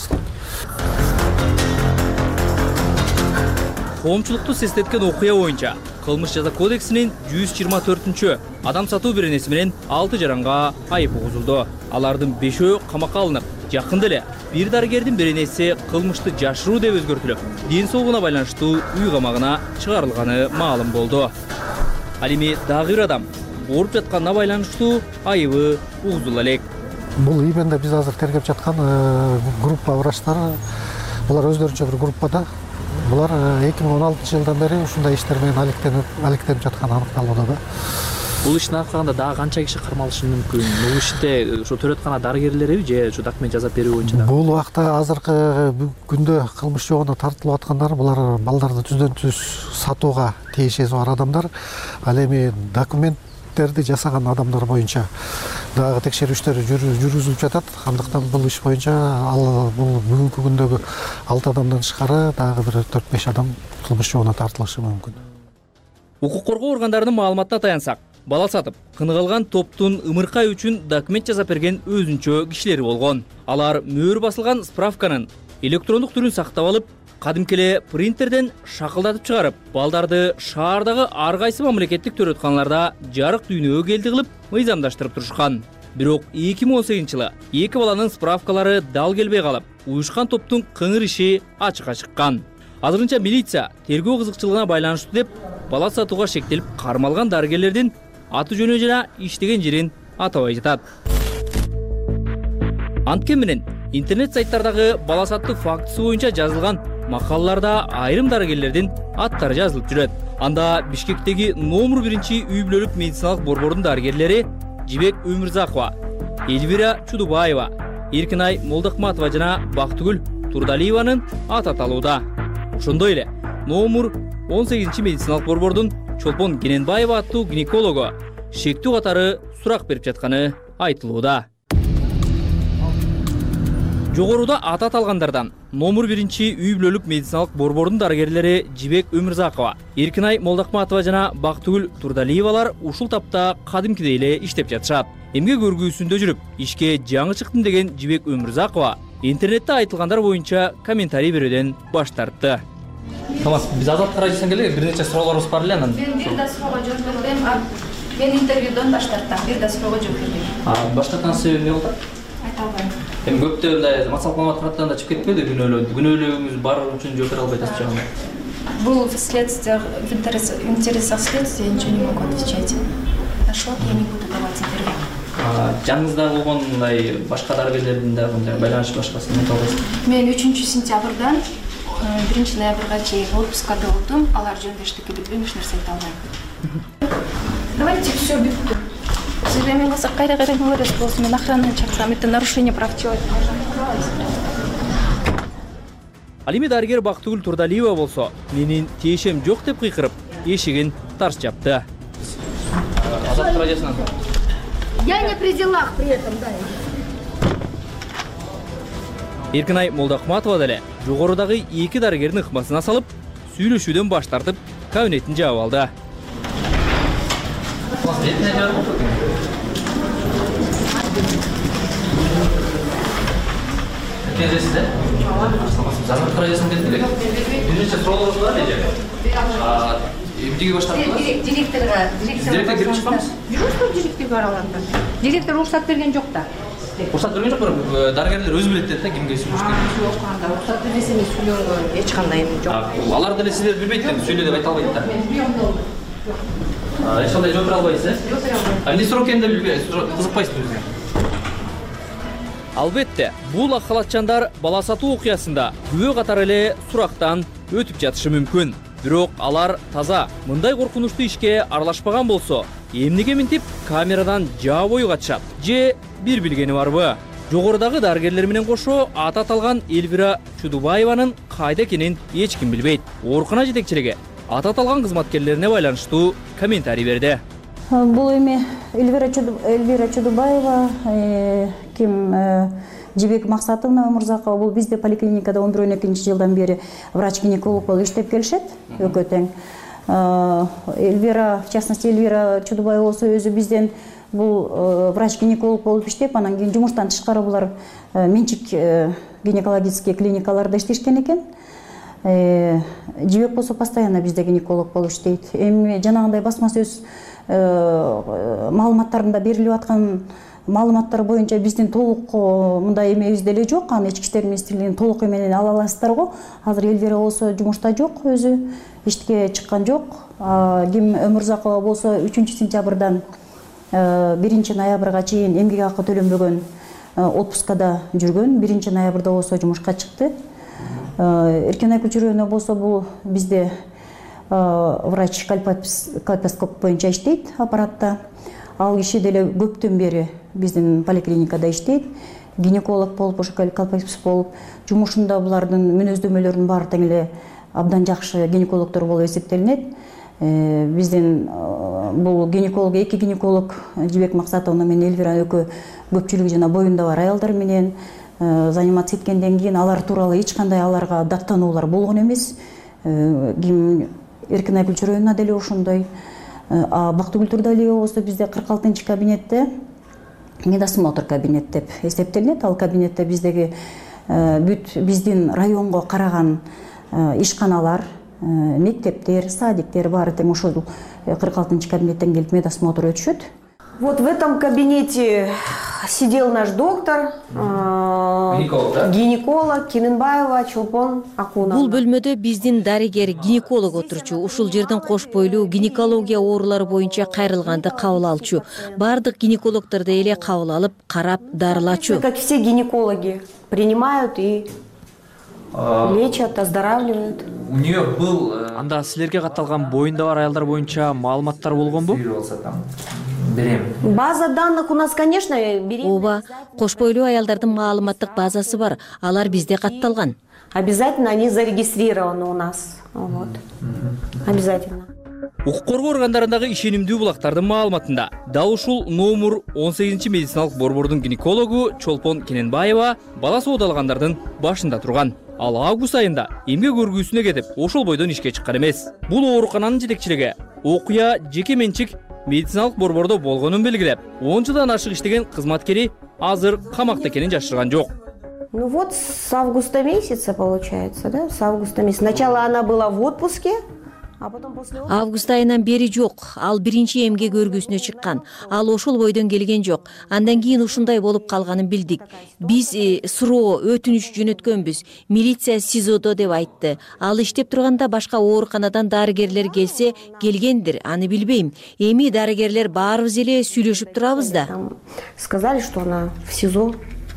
Коомчулукту сестеткен окуя боюнча кылмыш жаза кодексинин 124 адам сатуу беренеси менен 6 жаранга айып угузулду. Алардын 5өө камакка алынып, жакында эле бир дарыгердин беренеси кылмышты жашыруу деп өзгөртүлүп, ден соолугуна байланыштуу үй камагына чыгарылганы маалым болду. Ал эми дагы бир адам ооруп жатканына байланыштуу айыбы угузула элек. Бул именно биз азыр тергеп жаткан группа врачтар, булар өздөрүнчө бир группада. Булар 2016 жылдан бери ушундай иштер менен алектенип жатканы аныкталууда да. Бул иштин аркасында дагы канча киши кармалышы мүмкүн? Бул иште ушу төрөткана дарыгерлери же ушу документ жасап берүү боюнча? Бул убакта азыркы күндө кылмыш жобуна тартылып аткандар булар балдарды түздөн-түз сатууга тиешеси бар адамдар. Ал эми документтерди жасаган адамдар боюнча дагы текшерүүчтөр жүргүзүлүп жатат. Андыктан бул иш боюнча ал бул бүгүнкү күндөгү 6 адамдан тышкары дагы бир 4-5 адам кылмыш жобуна тартылышы мүмкүн. Укук коргоо органдарынын маалыматына таянсак, бала сатып, кыныга алган топтун ымыркай үчүн документ жасап берген өзүнчө кишилери болгон. Алар мөөр басылган справканын электрондук түрүн сактап алып, кадимки эле принтерден шакылдатып чыгарып, балдарды шаардагы ар кайсы мамлекеттик төрөтканаларда жарык дүйнөгө келди кылып мыйзамдаштырып турушкан. Бирок 2018 жылы 2 баланын справкалары дал келбей калып, уюшкан топтун кыңыр иши ачыкка чыккан. Азырынча милиция тергөө кызыкчылыгына байланыштуу деп бала сатууга шектелип кармалган дарыгерлердин аты жөнү жана иштеген жерин атабай жатат. Анткени менен интернет сайттардагы бала сатуу фактысы боюнча жазылган макалаларда айрым дарыгерлердин аттары жазылып жүрөт. Анда Бишкектеги номер 1 үй бүлөлүк медициналык борбордун дарыгерлери Жибек Өмүрзакова, Эльвира Чудубаева, Эркинай Молдокматова жана Бактыгүл Турдалиеванын аты аталууда. Ошондой эле номер 18 медициналык борбордун Чолпон Кененбаева аттуу гинекологу шектүү катары сурак берип жатканы айтылууда. Жогоруда аты аталгандардан номер 1 үй бүлөлүк медициналык борбордун дарыгерлери Жибек Өмүрзакова, Эркинай Молдокматова жана Бактыгүл Турдалиевалар ушул тапта кадимкидей эле иштеп жатышат. Эмгек өргүүсүндө жүрүп, ишке жаңы чыктым деген Жибек Өмүрзакова интернетте айтылгандар боюнча комментарий берүүдөн баш тартты. Тамас, биз Азаттык радиосунан келдик, бир нече суроолорубуз бар эле анан. Мен бир да суроого жооп бербейм. Мен интервьюдон баш тартам, бир да суроого жооп бербейм. Баш тарткан себеби эмне болду? Айта албайм. Эми көптөө мындай массалык маалымат тараттарында чыгып кетпеди күнөөлөгүңүз бар үчүн жооп бере албайт атышат. Был в следствиях, в интересах следствия, ничего не могу отвечать. Нашла, я не буду давать интервью. Жаныңызда болгон мындай башка дарыгерлердин дагы мындай байланыш башкасын айта албайсызбы? Мен 3-сентябрдан 1-ноябрга чейин отпускада болдум. Алар жөнүндө эчтеке билбейм, эч нерсе айта албайм. Давайте все бүттү. Сиз эми болсо кайра мөөрөс болсун, мен охрананы чакырам. Это нарушение прав человека. Ал эми дарыгер Бактыгүл Турдалиева болсо, менин тиешем жок деп кыйкырып, эшигин тарс жапты. Азаттык радиосунан. Я не при делах при этом, да. Эркинай Молдокматова деле жогорудагы эки дарыгердин ыкмасына салып, сүйлөшүүдөн баш тартып, кабинетин жаап алды. Азаттык радиосунан келдик. Бир нече суроолорубуз бар эле. Эмнеге баш тарттыңыз? Директорга кирип чыкпамыз? Жүрөбүз директорго араланып. Директор уруксат берген жок да. Уруксат берген жок, бирок дарыгерлер өзү билет да кимге сүйлөш керек. Жок, анда уруксат бербесе мен сүйлөөгө эч кандай эмне жок. Алар деле сиздер билбейт да, сүйлө деп айта албайт да. Мен приемдо. Эч кандай жооп бере албайсыз, э? Жооп бере албайм. Эмне суроо экенин да билбей, кызыкпайсызбы өзүңүз? Албетте, бул ак халатчандар бала сатуу окуясында күбө катары эле сурактан өтүп жатышы мүмкүн. Бирок алар таза мындай коркунучтуу ишке аралашпаган болсо, эмнеге минтип камерадан жаа бою катышат? Же бир билгени барбы? Жогорудагы дарыгерлер менен кошо аты аталган Эльвира Чудубаеванын кайда экенин эч ким билбейт. Оорукана жетекчилиги аты аталган кызматкерлерине байланыштуу комментарий берди. Бул эми Эльвира Чудубаева, ким Жибек Максатовна Өмүрзакова, бул бизде поликлиникада 11-12-жылдан бери врач-гинеколог болуп иштеп келишет, экөө тең. Эльвира, в частности, Эльвира Чудубаева болсо өзү бизден бул врач-гинеколог болуп иштеп, анан кийин жумуштан тышкары булар менчик гинекологический клиникаларда иштешкен экен. Жибек болсо постоянно бизде гинеколог болуп иштейт. Эми жанагындай басма сөз маалыматтарында берилип аткан маалыматтар боюнча биздин толук мындай эмебиз деле жок. Аны ички иштер министрлигинин толук эменен ала аласыздар го. Азыр Эльвира болсо жумушта жок, өзү ишке чыккан жок. Ким Өмүрзакова болсо 3-сентябрдан 1-ноябрга чейин эмгек акы төлөнбөгөн отпускада жүргөн. 1-ноябрда болсо жумушка чыкты. Эркинай Күчүрөөнө болсо бул бизде врач кальпоскоп боюнча иштейт аппаратта. Ал киши деле көптөн бери биздин поликлиникада иштейт. Гинеколог болуп, ошо кальпоскоп болуп, жумушунда булардын мүнөздөмөлөрүнүн баары тең эле абдан жакшы гинекологдор болуп эсептелинет. Биздин бул гинеколог, эки гинеколог Жибек Максатовна менен Эльвира экөө көпчүлүгү жана боюнда бар аялдар менен заниматься эткенден кийин алар тууралуу эч кандай аларга даттануулар болгон эмес. Ким Эркинай Күчүрөөнө деле ошондой. Бактыгүл Турдалиева болсо бизде 46-кабинетте медосмотр кабинет деп эсептелинет. Ал кабинетте биздеги бүт биздин районго караган ишканалар, мектептер, садиктер баары тең ошол 46-кабинеттен келип медосмотр өтүшөт. Вот в этом кабинете сидел наш доктор, гинеколог Кененбаева, Чолпон Акуна. Бул бөлмөдө биздин дарыгер гинеколог отурчу. Ушул жерден кош бойлуу гинекология оорулары боюнча кайрылганды кабыл алчу. Бардык гинекологдорду эле кабыл алып, карап, дарылачу. Как все гинекологи принимают и Лечат, оздоравливают. У нее был анда силерге катталган боюнда бар аялдар боюнча маалыматтар болгонбу? Берем. База данных у нас, конечно, ооба, кош бойлуу аялдардын маалыматтык базасы бар, алар бизде катталган. Обязательно они зарегистрированы у нас. Вот. Обязательно. Укук коргоо органдарындагы ишенимдүү булактардын маалыматында дал ушул номер 18 медициналык борбордун гинекологу Чолпон Кененбаева бала соодалгандардын башында турган. Ал август айында эмгек көргүүсүнө кетип, ошол бойдон ишке чыккан эмес. Бул оорукананын жетекчилиги окуя жеке менчик медициналык борбордо болгонун белгилеп, 10 жылдан ашык иштеген кызматкери азыр камакта экенин жашырган жок. Ну вот с августа месяца получается, да? С августа месяца. Сначала она была в отпуске. Август айынан бери жок. Ал биринчи эмгек көргүүсүнө чыккан. Ал ошол бойдон келген жок. Андан кийин ушундай болуп калганын билдик. Биз суроо өтүнүч жөнөткөнбүз. Милиция СИЗОдо деп айтты. Ал иштеп турганда башка ооруканадан дарыгерлер келсе, келгендир. Аны билбейм. Эми дарыгерлер баарыбыз эле сүйлөшүп турабыз да. Сказали, что она в СИЗО.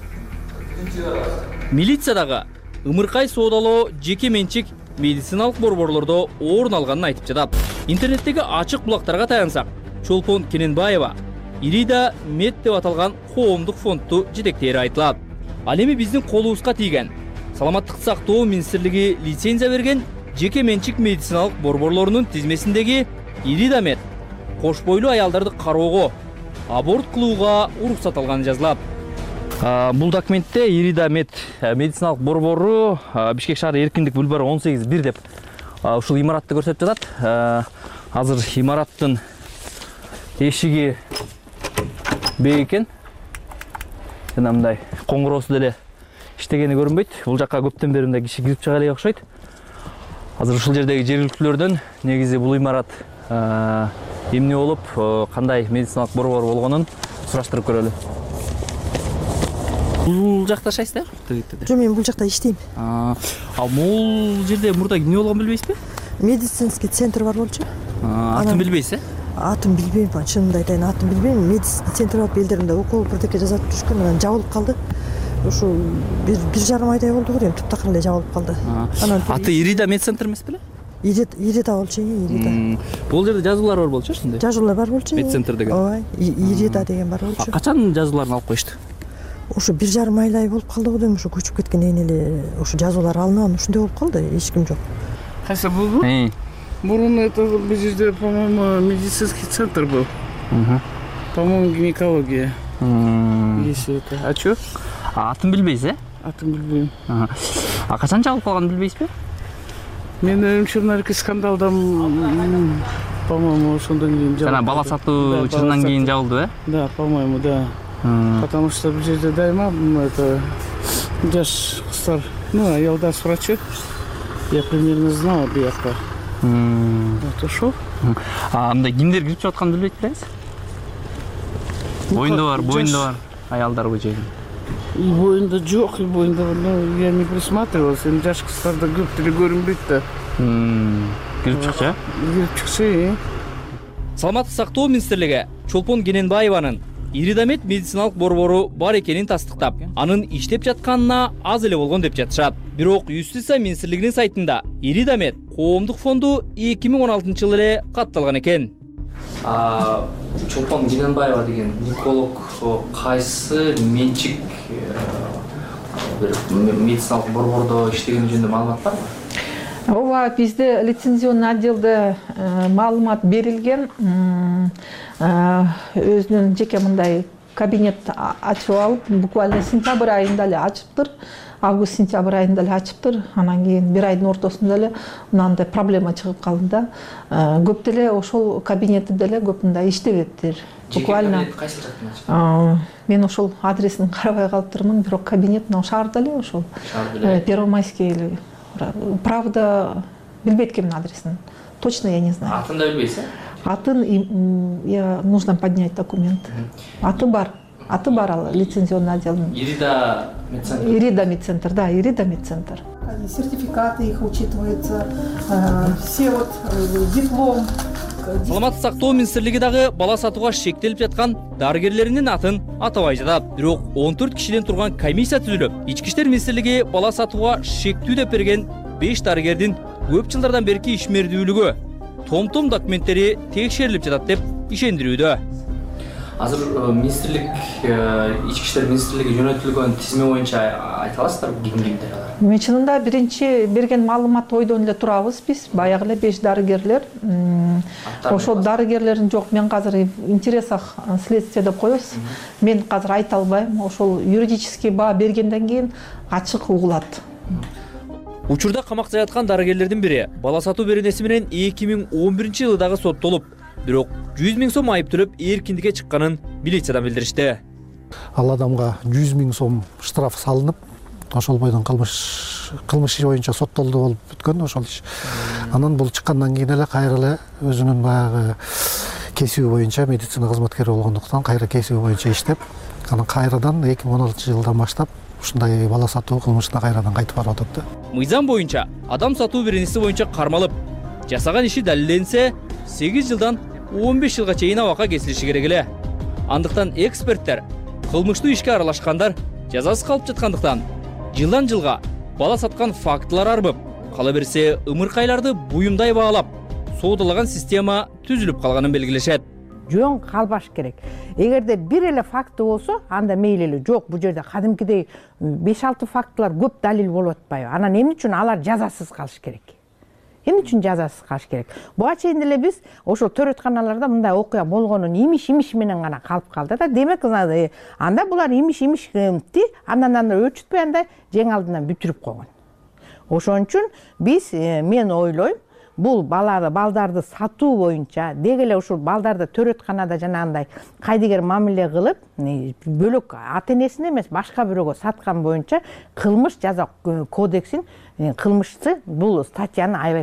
Милициядагы ымыркай соодалоо жеке менчик медициналык борборлордо орун алганын айтып жатат. Интернеттеги ачык булактарга таянсак, Чолпон Кененбаева Ирида Мед деп аталган коомдук фондду жетектери айтылат. Ал эми биздин колубузга тийген Саламаттыкты сактоо министрлиги лицензия берген жеке менчик медициналык борборлорунун тизмесиндеги Ирида Мед кош бойлуу аялдарды кароого, аборт кылууга уруксат алганы жазылат. Бул документте Ирида Мед медициналык борбору Бишкек шаары Эркиндик бульвары 18-1 деп ушул имаратты көрсөтүп жатат. Азыр имараттын эшиги бек экен. Жана мындай коңгуроосу деле иштегени көрүнбөйт. Бул жакка көптөн бери мындай киши кирип чыга элек окшойт. Азыр ушул жердеги жергиликтүүлөрдөн негизи бул имарат эмне болуп, кандай медициналык борбор болгонун сураштырып көрөлү. Бул жакта жашайсыздар? Жок, мен бул жакта иштейм. Бул жерде мурда эмне болгонун билбейсизби? Медицинский центр бар болчу. Атын билбейсиз, Атын билбейм, чынымды айтайын, атын билбейм. Медицинский центр болуп элдеримде укол бирдеке жазат жүрүшкөн, анан жабылып калды. Ошо 1,5 айдай болду го дейм, туптакыр эле жабылып калды. Аты Ирида медцентр эмес беле? Ирида болчу, Ирида. Бул жерде жазуулар бар болчу, ошондой. Жазуулар бар болчу. Медцентр деген. Ооба, Ирида деген бар болчу. Качан жазууларын алып коюшту? Ошо 1,5 айлай болуп калды го дейм, ошо көчүп кеткенден эле ошо жазуулар алынып, ошондой болуп калды, эч ким жок. Кайсы бул? Бурун это бул жерде, по-моему, медицинский центр был. По-моему, гинекология. Если это. А чё? Атын билбейсиз, Атын билбейм. Качан жабылып калганын билбейсизби? Мен оюмча мынакей скандалдан, по-моему, ошондон кийин жабылды. Жана бала сатуу чырынан кийин жабылды, э? Да, по-моему, да. Потому что бул жерде дайыма это жаш кыздар, аялдар сурачу. Я примерно знала буякка. Вот ошол. Мындай кимдер кирип жатканын билбейт белеңиз? Боюнда бар аялдар бул жерде. И боюнда жок, и боюнда, я не присматривался, жаш кыздарда көп деле көрүнбөйт да. Кирип чыкчу, Кирип чыкчу, Саламаттыкты сактоо министрлиги Чолпон Кененбаеванын Ирида Мед медициналык борбору бар экенин тастыктап, анын иштеп жатканына аз эле болгон деп жатышат. Бирок Юстиция министрлигинин сайтында Ирида Мед коомдук фонду 2016-жылы эле катталган экен. Чолпон Кененбаева деген гинеколог кайсы менчик медициналык борбордо иштегени жөнүндө маалымат барбы? Ооба, бизде лицензионный отделде маалымат берилген. Өзүнүн жеке мындай кабинет ачып алып, буквально сентябрь айында эле ачыптыр. Август-сентябрь айында эле ачыптыр. Анан кийин бир айдын ортосунда эле мынандай проблема чыгып калды да. Көп деле ошол кабинетти деле көп мындай иштебептир. Буквально мен ошол адресин карабай калыптырмын, бирок кабинет мына шаарда эле ошол. Первомайский эле. Правда, билбейт кимдин адресин. Точно я не знаю. Атын да билбейсиз? Атын нужно поднять документ. Аты бар ал лицензионный отдел. Ирида медцентр. Ирида медцентр, да, Ирида медцентр. Сертификаты их учитываются, все вот диплом, Саламаттык сактоо министрлиги дагы бала сатууга шектелип жаткан дарыгерлеринин атын атабай жатат. Бирок 14 кишиден турган комиссия түзүлүп, Ички иштер министрлиги бала сатууга шектүү деп берген 5 дарыгердин көп жылдардан берки ишмердүүлүгү, том документтери текшерилип жатат деп ишендирүүдө. Азыр министрлик, Ички иштер министрлиги жөнөтүлгөн тизме боюнча айта аласыздарбы кимдер алар? Мен чынында биринчи берген маалымат ойдон эле турабыз биз. Баягы эле 5 дарыгерлер. Ошол дарыгерлердин жок, мен азыр интересах следствие деп коебуз. Мен азыр айта албайм. Ошол юридический баа бергенден кийин ачык угулат. Учурда камакта жаткан дарыгерлердин бири бала сатуу беренеси менен 2011-жылы дагы соттолуп, бирок 100 000 сом айып төлөп эркиндикке чыкканын милициядан билдиришти. Ал адамга 100 000 сом штраф салынып, ошол бойдон кылмыш иши боюнча соттолду болуп бүткөн ошол иш. Анан бул чыккандан кийин эле кайра эле өзүнүн баягы кесиби боюнча медицина кызматкери болгондуктан кайра кесиби боюнча иштеп, анан кайрадан 2016-жылдан баштап ушундай бала сатуу кылмышына кайрадан кайтып барып атат да. Мыйзам боюнча адам сатуу беренеси боюнча кармалып, жасаган иши далилденсе, 8 жылдан 15 жылга чейин абакка кесилиши керек эле. Андыктан эксперттер кылмыштуу ишке аралашкандар жазасыз калып жаткандыктан жылдан жылга бала саткан фактылар арбып, кала берсе ымыркайларды буюмдай баалап, соодалаган система түзүлүп калганын белгилешет. Жөн калбаш керек. Эгерде бир эле факты болсо, анда мейли эле. Жок, бул жерде кадимкидей 5-6 фактылар көп далил болуп атпайбы? Анан эмне үчүн алар жазасыз калыш керек? Эмне үчүн жазасыз калыш керек? Буга чейин эле биз ошол төрөтканаларда мындай окуя болгонун имиш менен гана калып калды да. Демек, анда булар имиш кылды, андан өчүтпөй анда жең алдынан бүтүрүп койгон. Ошон үчүн биз, мен ойлойм, бул балдарды сатуу боюнча деги эле ушул балдарды төрөтканада жанагындай кайдыгер мамиле кылып, бөлөк ата-энесине эмес, башка бирөөгө саткан боюнча кылмыш жаза кодексин кылмышчы бул статьяны аябай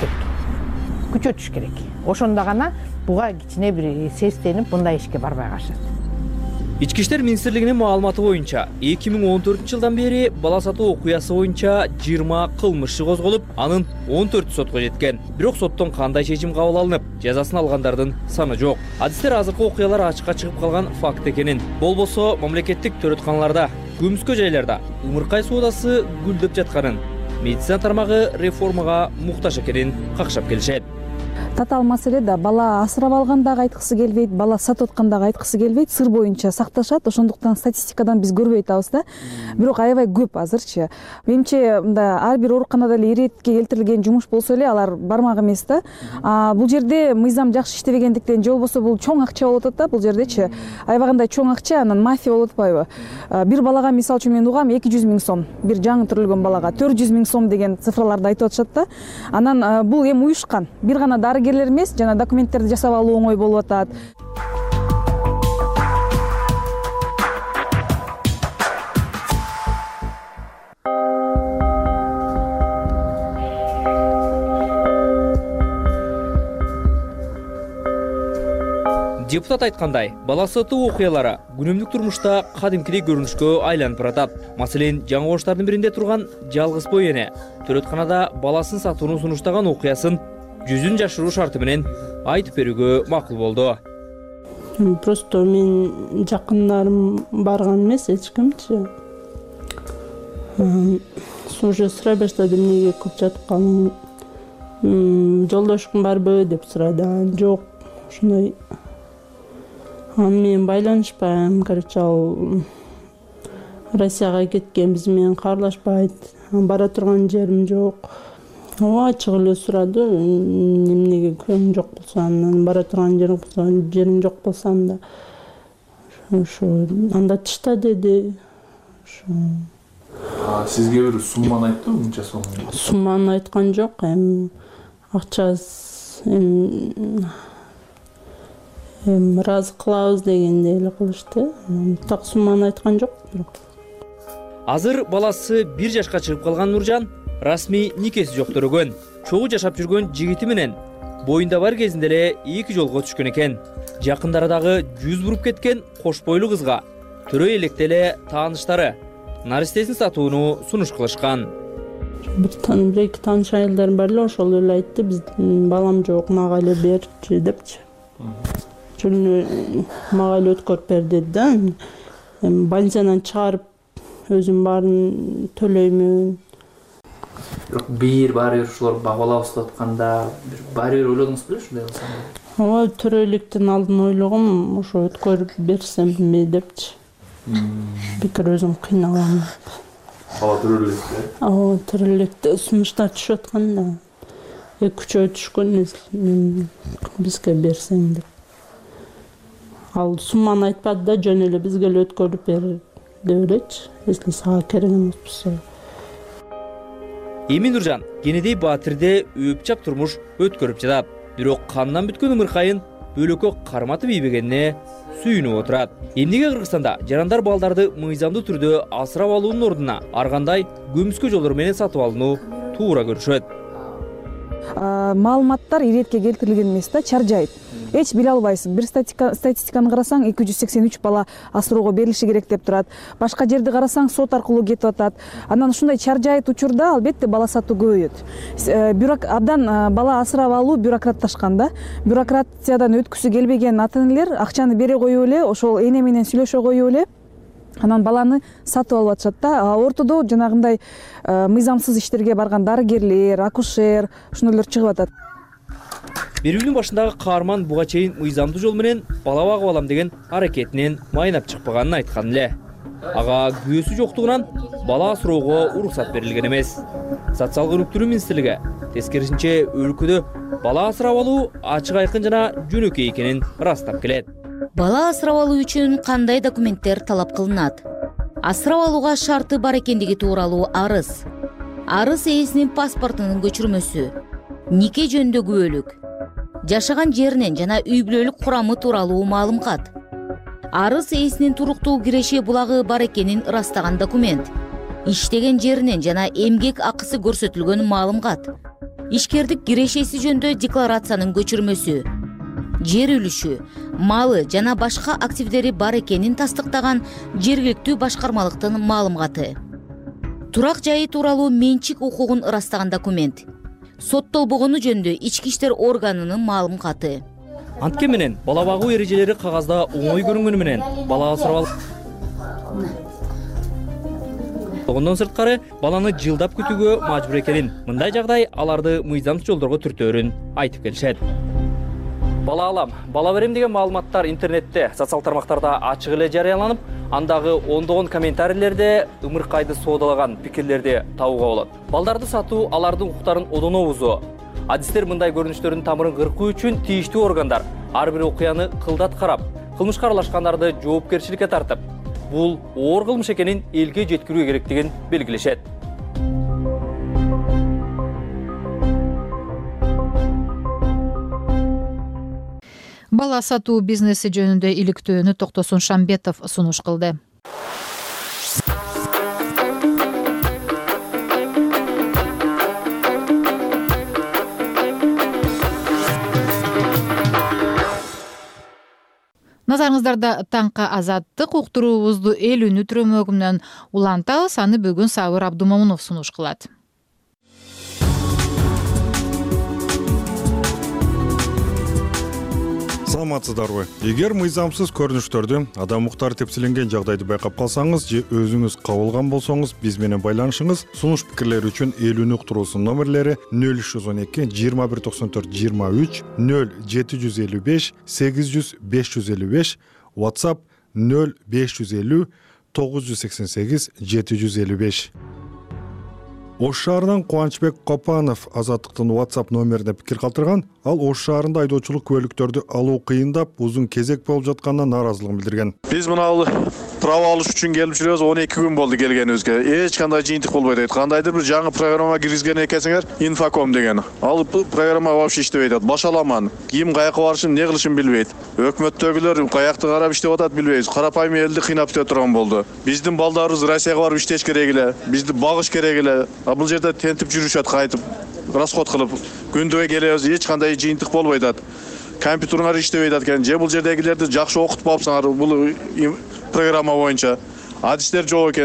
күчөтүш керек. Ошондо гана буга кичине бир сестенип мындай ишке барбай калышат. Ички иштер министрлигинин маалыматы боюнча 2014-жылдан бери бала сатуу окуясы боюнча 20 кылмышчы козголуп, анын 14 сотко жеткен. Бирок соттон кандай чечим кабыл алынып, жазасын алгандардын саны жок. Адистер азыркы окуялар ачыкка чыгып калган факт экенин, болбосо мамлекеттик төрөтканаларда, көмүскө жайларда ымыркай соодасы гүлдөп жатканын, медицина тармагы реформага муктаж экенин какшап келишет. Татаал маселе да бала асырап алгандагы айткысы келбейт, бала сатып аткандагы айткысы келбейт, сыр боюнча сакташат. Ошондуктан статистикадан биз көрбөй атабыз да. Бирок аябай көп азырчы. Менимче мындай ар бир ооруканада эле иретке келтирилген жумуш болсо эле алар бармак эмес да. Бул жерде мыйзам жакшы иштебегендиктен же болбосо бул чоң акча болуп атат да бул жердечи. Аябагандай чоң акча, анан мафия болуп атпайбы? Бир балага мисалы үчүн мен угам 200 000 сом, бир жаңы төрөлгөн балага 400 000 сом деген цифраларды айтып атышат да. Анан бул эми уюшкан. Бир гана дарыгерлер эмес, жана документтерди жасап алуу оңой болуп атат. Депутат айткандай, бала сатуу окуялары күнүмдүк турмушта кадимкидей көрүнүшкө айланып баратат. Маселен, жаңы Оштардын биринде турган жалгыз бой эне төрөтканада баласын сатууну сунуштаган окуясын жүзүн жашыруу шарты менен айтып берүүгө макул болду. Просто мен жакындарым барган эмес, эч кимчи. Уже сурай баштады, эмнеге көп жатып калдың, жолдошуң барбы деп сурады. Жок, ушундай. Мен байланышпайм, короче, ал Россияга кеткен, биз менен каарлашпайт, бара турган жерим жок. Ачык эле сурады, эмнеге көң жок болсо, анан бара турган жериң жок болсо, анда ошо анда тышта деди. Сизге бир сумманы айттыбы, мынча сом? Сумманы айткан жок, эми акчасы ыраазы кылабыз дегендей эле кылышты. Так сумманы айткан жок. Азыр баласы 1 жашка чыгып калган Нуржан расмий никеси жок төрөгөн. Чогуу жашап жүргөн жигити менен боюнда бар кезинде эле 2 жолго түшкөн экен. Жакындары дагы жүз буруп кеткен кош бойлуу кызга төрөй электе эле тааныштары наристесин сатууну сунуш кылышкан. бир эки тааныш айылдар бар эле, ошол эле айтты, биздин балам жок, мага эле берчи депчи. Мага эле өткөрүп бер деди да. Больницадан чыгарып өзүм баарын төлөймүн. Бир баары ушулар багалабыз деп атканда баары ойлодуңуз беле ушундай болсо? Ооба, төрөйлүктүн алдын ойлогом, ошо өткөрүп берсемби депчи. Пикир өзүм кыйналам. Төрөлүктө? Ооба, төрөлүктө сунуштар түшүп атканда 2-3 ай түшкөн, бизге берсең деп. Ал сумманы айтпады да, жөн эле бизге эле өткөрүп бер деп элечи, если сага керек эмес болсо. Эми Нуржан кенедей Батирде өпчак турмуш өткөрүп жатат. Бирок кандан бүткөн ымыркайын бөлөкө карматып ийбегенине сүйүнүп отурат. Эмнеге Кыргызстанда жарандар балдарды мыйзамдуу түрдө асырап алуунун ордуна ар кандай көмүскө жолдор менен сатып алууну туура көрүшөт? Маалыматтар иретке келтирилген эмес да, чаржайт. Эч биле албайсың. Бир статистиканы карасаң 283 бала асыроого берилиши керек деп турат. Башка жерди карасаң сот аркылуу кетип атат. Анан ушундай чаржайт учурда албетте бала сатуу көбөйөт. Абдан бала асырап алуу бюрократташкан да. Бюрократиядан өткүсү келбеген ата-энелер акчаны бере коюп эле, ошол эне менен сүйлөшө коюп эле, анан баланы сатып алып атышат да. Ортодо жанагындай мыйзамсыз иштерге барган дарыгерлер, акушер, ошондойлор чыгып атат. Берүүнүн башындагы каарман буга чейин мыйзамдуу жол менен бала багып алам деген аракетинен майнап чыкпаганын айткан эле. Ага күбөсү жоктугунан бала асыроого уруксат берилген эмес. Социалдык өнүктүрүү министрлиги тескерисинче өлкөдө бала асырап алуу ачык айкын жана жөнөкөй экенин ырастап келет. Бала асырап алуу үчүн кандай документтер талап кылынат? Асырап алууга шарты бар экендиги тууралуу арыз. Арыз ээсинин паспортунун көчүрмөсү, нике жөнүндө күбөлүк, жашаган жеринен жана үй бүлөлүк курамы тууралуу маалымат. Арыз ээсинин туруктуу киреши булагы бар экенин ырастаган документ, иштеген жеринен жана эмгек акысы көрсөтүлгөн маалымат, ишкердик кирешеси жөнүндө декларациянын көчүрмөсү, жер үлүшү, малы жана башка активдери бар экенин тастыктаган жергиликтүү башкармалыктын маалыматы. Турак жайы тууралуу менчик укугун ырастаган документ, соттолбогону жөнүндө ички иштер органынын маалыматы. Антке менен бала багуу эрежелери кагазда оңой көрүнгөнү менен бала асырап алгондон сырткары баланы жылдап күтүүгө мажбур экенин, мындай жагдай аларды мыйзамсыз жолдорго түртөөрүн айтып келишет. Бала алам, бала берем деген маалыматтар интернетте, социал тармактарда ачык эле жарыяланып, андагы ондогон комментарийлерде ымыркайды соодалаган пикирлерди табууга болот. Балдарды сатуу алардын укуктарын одоно бузуу. Адистер мындай көрүнүштөрдүн тамырын кыркуу үчүн тийиштүү органдар ар бир окуяны кылдат карап, кылмышка аралашкандарды жоопкерчиликке тартып, бул оор кылмыш экенин элге жеткирүү керектигин белгилешет. Бала сатуу бизнеси жөнүндө иликтөөнү Токтосун Шамбетов сунуш кылды. Назарыңыздарда таңкы азаттык уктуруубузду эл үнү түрөмөгү менен улантабыз. Аны бүгүн Сабыр Абдумомунов сунуш кылат. Саламатсыздарбы? Эгер мыйзамсыз көрүнүштөрдү, адам укуктары тепселенген жагдайды байкап калсаңыз же өзүңүз кабылган болсоңуз, биз менен байланышыңыз. Сунуш пикирлер үчүн эл үнү уктуруусунун номерлери 0312 2194 23 0755 800 555, WhatsApp 0550 988 755. Ош шаарынан Кубанычбек Копанов Азаттыктын WhatsApp номерине пикир калтырган. Ал Ош шаарында айдоочулук көлүктөрдү алуу кыйындап, узун кезек болуп жатканына нааразылыгын билдирген. Биз мына право алыш үчүн келип жүрөбүз, 12 күн болду келгенибизге. Эч кандай жыйынтык болбой атат. Кандайдыр бир жаңы программа киргизген экенсиңер, Infocom деген. Ал программа вообще иштебей атат. Башаламан. Ким каяка барышын, не кылышын билбейт. Өкмөттөгүлөр каякты карап иштеп атат билбейбиз. Карапайым элди кыйнап өтө турган болду. Биздин балдарыбыз Россияга барып иштеш керек эле, бизди багыш керек эле. Бул жерде тентип жүрүшөт, кайтып расход кылып, күндөгө келебиз, эч кандай жыйынтык болбой атат. Компьютерлар иштебей атат экен. Же бул жердегилерди жакшы окутуп алсаңар, бул программа боюнча адистер жок экен.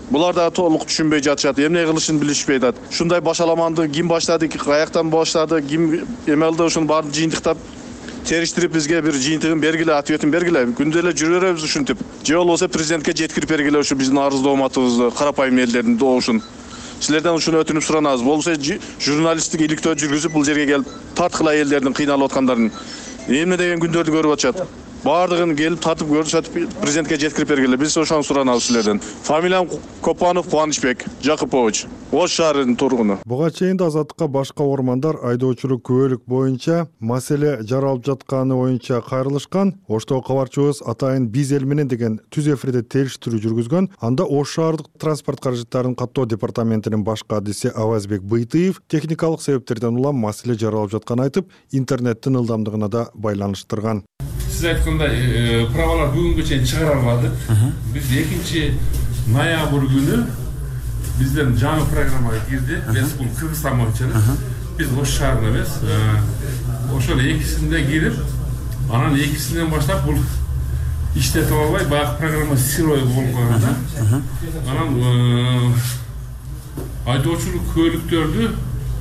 Булар да толук түшүнбөй жатышат, эмне кылышын билишпей атат. Ушундай башаламанды ким баштады, каяктан баштады, ким эмелди, ушуну баарын жыйынтыктап териштирип бизге бир жыйынтыгын бергиле, ответин бергиле. Күндө эле жүрө беребиз ушинтип. Же болбосо президентке жеткирип бергиле ушу биздин арыздооматыбызды, карапайым элдердин доошун. Силерден ушуну өтүнүп суранабыз. Болбосо журналисттик иликтөө жүргүзүп бул жерге келип таткыла элдердин кыйналып аткандарын эмне деген күндөрдү көрүп атышат. Баардыгын келип татып көрсөтүп президентке жеткирип бергиле. Биз ошону суранабыз силерден. Фамилиям Копанов Кубанычбек Жакыпович, Ош шаарынын тургуну. Буга чейин да Азаттыкка башка ормандар айдоочулук күбөлүк боюнча маселе жаралып жатканы боюнча кайрылышкан. Оштогу кабарчыбыз атайын биз эл менен деген түз эфирде териштирүү жүргүзгөн. Анда Ош шаардык транспорт каражаттарын каттоо департаментинин баш кадиси Авазбек Быйтыев техникалык себептерден улам маселе жаралып жатканын айтып, интернеттин ылдамдыгына да байланыштырган. Siz aytgандай правалар бүгүнгө чейин чыгара албадык. Биз 2 ноябрь күнү бизден жаңы программага кирди. Бул Кыргызстан боюнча. Биз Ош шаарына эмес, ошол экисинде кирип, анан экисинен баштап бул иштетип албай, баягы программа сырой болуп калган да. Анан айдоочулук көлүктөрдү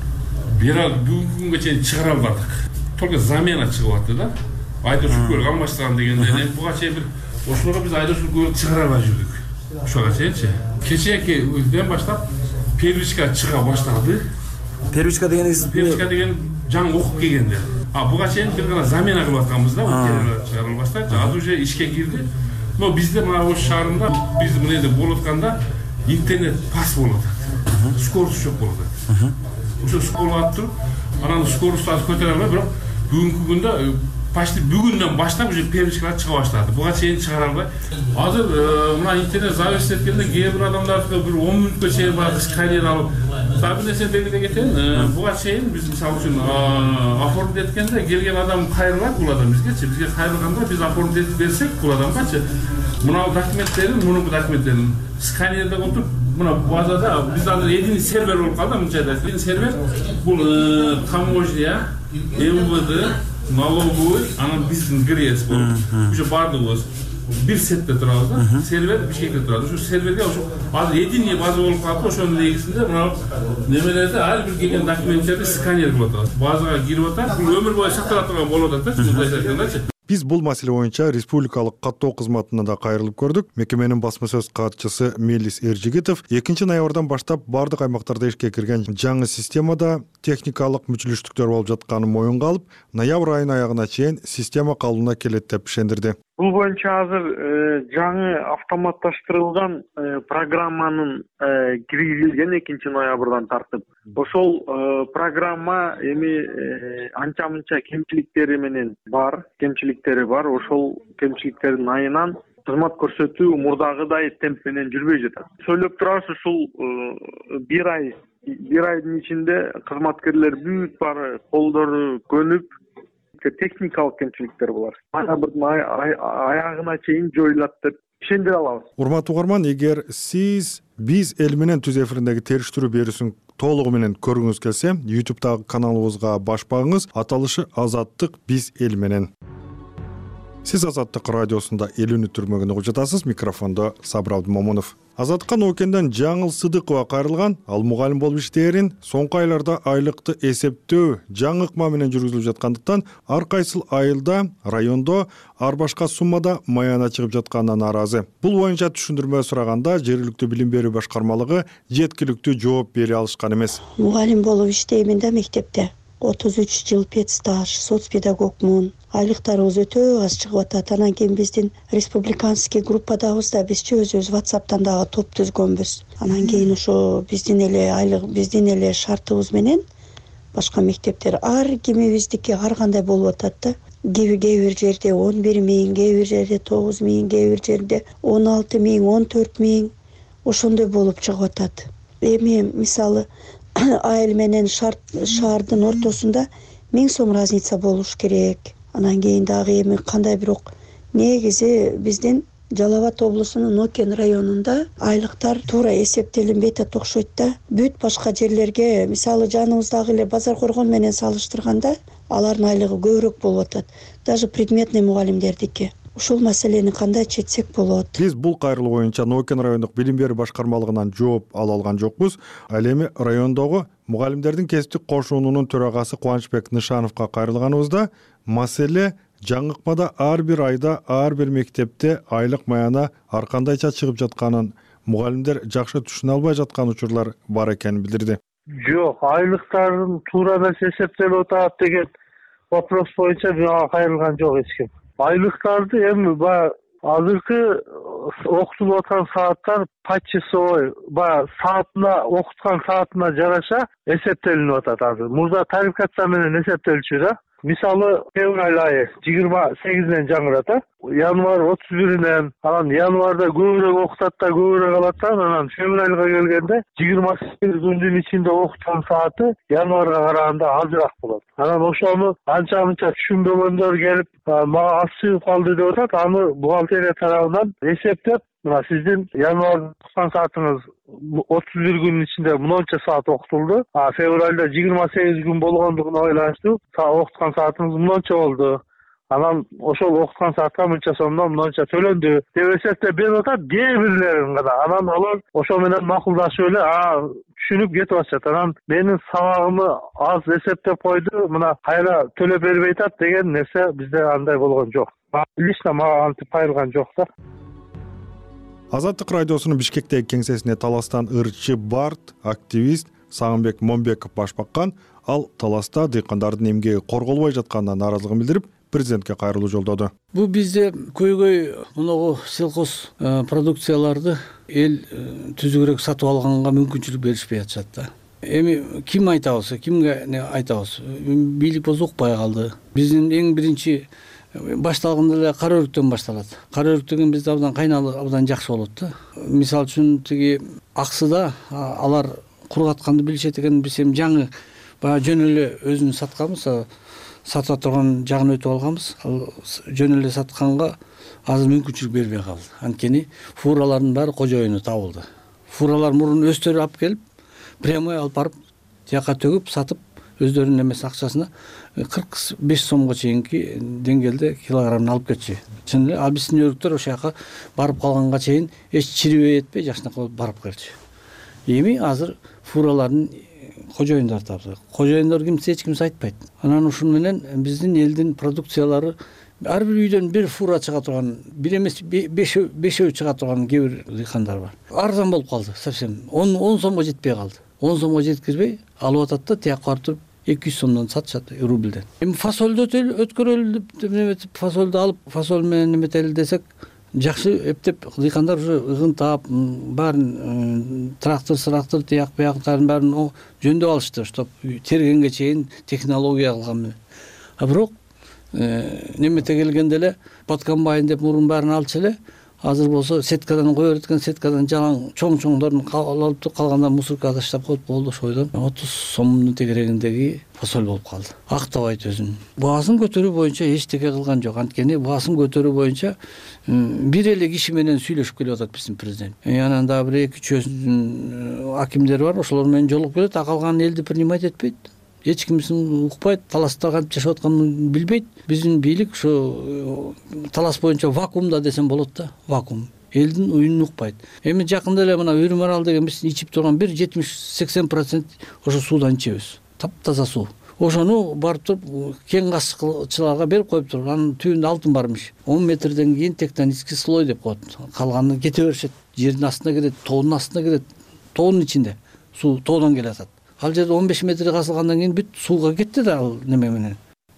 бүгүнкү күнгө чейин чыгара албадык. Только замена чыгып атты да. Айдоочулук көлүк алмаштырган дегенде буга чейин бир ошолорго биз айдоочулук көлүк чыгара албай жүрдүк. Ошого чейинчи. Кечээкиден баштап первичка чыга баштады. Первичка деген жаңы окуп келгенде. Буга чейин бир гана замена кылып атканбыз да, чыгара албастан. Азыр уже ишке кирди. Но бизде мына Ош шаарында биз мындай болуп атканда интернет пас болуп атат. Скорость жок болуп атат. Ошо скорость аттырып, анан скоросту аз көтөрө албай, бирок бүгүнкү күндө почти бүгүндөн баштап уже первичкалар чыга баштады. Буга чейин чыгара албай. Азыр мына интернет завис эткенде кээ бир адамдарды бир 10 мүнөткө чейин барып сканер алып, бир нерсе белгилеп кеткен. Буга чейин биз мисалы үчүн оформить эткенде келген адам кайрылат бул адам бизгечи. Бизге кайрылганда биз оформить этип берсек бул адамгачы мына документтерин, мунун документтерин сканерде отуруп, мына базада биз азыр единый сервер болуп калды, мынча да. Сервер бул таможня, МВД, налоговый, анан биздин ГРЭС болуп, уже баардыгыбыз бир сетте турабыз да. Сервер Бишкекте турат. Ушу серверге ошо азыр единый база болуп калды. Ошонун негизинде мына немелерди ар бир келген документтерди сканер кылып атат. Базага кирип атат. Бул өмүр бою сактала турган болуп атат да, мындай айткандачы. Биз бул маселе боюнча республикалык каттоо кызматына да кайрылып көрдүк. Мекеменин басма сөз катчысы Мелис Эржигитов 2 ноябрдан баштап бардык аймактарда ишке кирген жаңы системада техникалык мүчүлүштүктөр болуп жатканын моюнга алып, ноябрь айынын аягына чейин система калыбына келет деп ишендирди. Бул боюнча азыр жаңы автоматташтырылган программанын киргизилген 2 ноябрдан тартып. Ошол программа эми анча-мынча кемчиликтери менен бар, ошол кемчиликтердин айынан кызмат көрсөтүү мурдагыдай темп менен жүрбөй жатат. Сөйлөп турабыз, ушул бир айдын ичинде кызматкерлер бүт баары колдору көнүп, техникалык кемчиликтер болор. Аягына чейин жоюлат деп ишендире алабыз. Урматтуу угарман, эгер сиз биз эл менен түз эфириндеги териштирүү берүүсүн толугу менен көргүңүз келсе, YouTube'дагы каналыбызга баш багыңыз, аталышы Азаттык биз эл менен. Сиз Азаттык радиосунда эл үнү түрмөгүн угуп жатасыз. Микрофондо Сабыр Абдымомунов. Азаттыкка Ноокенден Жаңыл Сыдыкова кайрылган. Ал мугалим болуп иштээрин соңку айларда айлыкты эсептөө жаңы ыкма менен жүргүзүлүп жаткандыктан ар кайсыл айылда, райондо ар башка суммада маяна чыгып жатканына нааразы. Бул боюнча түшүндүрмө сураганда жергиликтүү билим берүү башкармалыгы жеткиликтүү жооп бере алышкан эмес. Мугалим болуп иштеймин да мектепте. 33 жыл педстаж, соцпедагогмун. Айлыктарыбыз өтө аз чыгып атат. Анан кийин биздин республиканский группадабыз да бизчи өзүбүз WhatsApp'тан дагы топ түзгөнбүз. Анан кийин ошо биздин эле шартыбыз менен башка мектептер ар кимибиздики ар кандай болуп атат да. Кээ бир жерде 11 миң, кээ бир жерде 9 миң, кээ бир жерде 16 миң, 14 миң ошондой болуп чыгып атат. Эми мисалы айыл менен шаардын ортосунда 1000 сом разница болуш керек. Анан кийин дагы эми кандай бирок негизи биздин Жалал Абад облусунун Нокен районунда айлыктар туура эсептелинбей окшойт да. Бүт башка жерлерге, мисалы жаныбыздагы эле Базар Коргон менен салыштырганда, алардын айлыгы көбүрөөк болуп атат. Даже предметный мугалимдердики. ушул маселени кандай чечсек болот? Биз бул кайрылуу боюнча Ноокен райондук билим берүү башкармалыгынан жооп ала алган жокпуз. Ал эми райондогу мугалимдердин кесиптик кошунунун төрагасы Кубанычбек Нышановго кайрылганыбызда маселе жаңыкмада ар бир айда ар бир мектепте айлык маяна ар кандайча чыгып жатканын, мугалимдер жакшы түшүнө албай жаткан учурлар бар экенин билдирди. Жок, айлыктардын туура эмес эсептелип атат деген вопрос боюнча мага кайрылган жок эч ким. Айлыктарды эми баягы азыркы окутулуп аткан сааттар почасовой, баягы саатына окуткан саатына жараша эсептелинип атат азыр. Мурда тарификация менен эсептелчү да. Мисалы февраль айы 28-ден жаңырат, январь 31-ден, анан январда көбүрөөк окутат да көбүрөөк алат да, анан февральга келгенде 28 күндүн ичинде окуткан сааты январга караганда азыраак болот. Анан ошону анча-мынча түшүнбөгөндөр келип мага аз чыгып калды деп атат, аны бухгалтерия тарабынан эсептеп, мына сиздин январда окуткан саатыңыз 31 күнүн ичинде мынча саат окутулду, а февральда 28 күн болгондугуна байланыштуу окуткан саатыңыз мынча болду. Анан ошол окуткан саатка мынча сомдон мынча төлөндү деп эсептеп берип атат кээ бирлерин гана. Анан алар ошо менен макулдашып эле түшүнүп кетип атышат. Анан менин сабагымы аз эсептеп койду, мына кайра төлөп бербей атат деген нерсе бизде андай болгон жок. Лично мага антип кайрылган жок да. Азаттык радиосунун Бишкектеги кеңсесине таластан ырчы бард активист Сагынбек Момбеков баш баккан. Ал таласта дыйкандардын эмгеги корголбой жатканына нааразылыгын билдирип, президентке кайрылуу жолдоду. Бул бизде көйгөй муногу сельхоз продукцияларды эл түзүгүрөөк сатып алганга мүмкүнчүлүк беришпей атышат да. Эми ким айтабыз, кимге айтабыз? Бийлик болсо укпай калды. Биздин эң биринчи башталганда эле кара өрүктөн башталат. Кара өрүк деген бизде абдан кайналы, абдан жакшы болот да. Мисалы үчүн тиги Аксыда алар кургатканды билишет экен, биз эми жаңы баягы жөн эле өзүн сатканбыз, сата турган жагын өтүп алганбыз. Ал жөн эле сатканга азыр мүмкүнчүлүк бербей калды. Анткени фуралардын баары кожоюну табылды. Фуралар мурун өздөрү алып келип, прямой алып барып, тияка төгүп, сатып, өздөрүнүн эмес акчасына 45 сомго чейинки деңгээлде килограммын алып кетчү. Чын эле, ал биздин өрүктөр ошол жака барып калганга чейин эч чирибей этпей жакшынакай болуп барып келчү. Эми азыр фуралардын кожоюндар табылды. Кожоюндар кимсе эч кимсе айтпайт. Анан ушун менен биздин элдин продукциялары ар бир үйдөн бир фура чыга турган, бир эмес бешөө чыга турган кээ бир дыйкандар бар. Арзан болуп калды совсем. 10 сомго жетпей калды. 10 сомго жеткизбей алып атат да, тияка барып туруп 200 сомдон сатышат рубльден. Эми фасолду өткөрөлү деп фасолду алып, фасол менен эметели десек, жакшы эптеп дыйкандар уже ыгынтап, баарын трактор тияк бияктарын баарын жөндөп алышты, чтоб тергенге чейин технология кылган. А бирок немете келгенде эле подкомбайн деп мурун баарын алчу эле, азыр болсо сеткадан кое берет экен, сеткадан жалаң чоң-чоңдорун алып калганда мусоркага таштап коюп болду, ошойдон 30 сомдун тегерегиндеги фасоль болуп калды. Актабайт өзүн. Баасын көтөрүү боюнча эчтеке кылган жок. Анткени баасын көтөрүү боюнча бир эле киши менен сүйлөшүп келип атат биздин президент. Анан дагы бир эки чөзүн акимдер бар, ошолор менен жолугуп келет, калган элди принимать этпейт. Эч кимсин укпайт, таласта кантип жашап атканын билбейт. Биздин бийлик ошо талас боюнча вакуумда десем болот да, вакуум. Элдин уюнун укпайт. Эми жакында эле мына Өрүм арал деген биз ичип турган бир 70-80% ошо суудан ичебиз. Таптаза суу. Ошону барып туруп кең касчыларга берип коюп туруп, анын түбүндө алтын бармыш. 10 метрден кийин тектонический слой деп коет. Калганы кете беришет. Жердин астына кирет, тоонун астына кирет. Тоонун ичинде суу тоодон келе атат. Ал жерде 15 метр касылгандан кийин бүт сууга кетти да ал неме менен.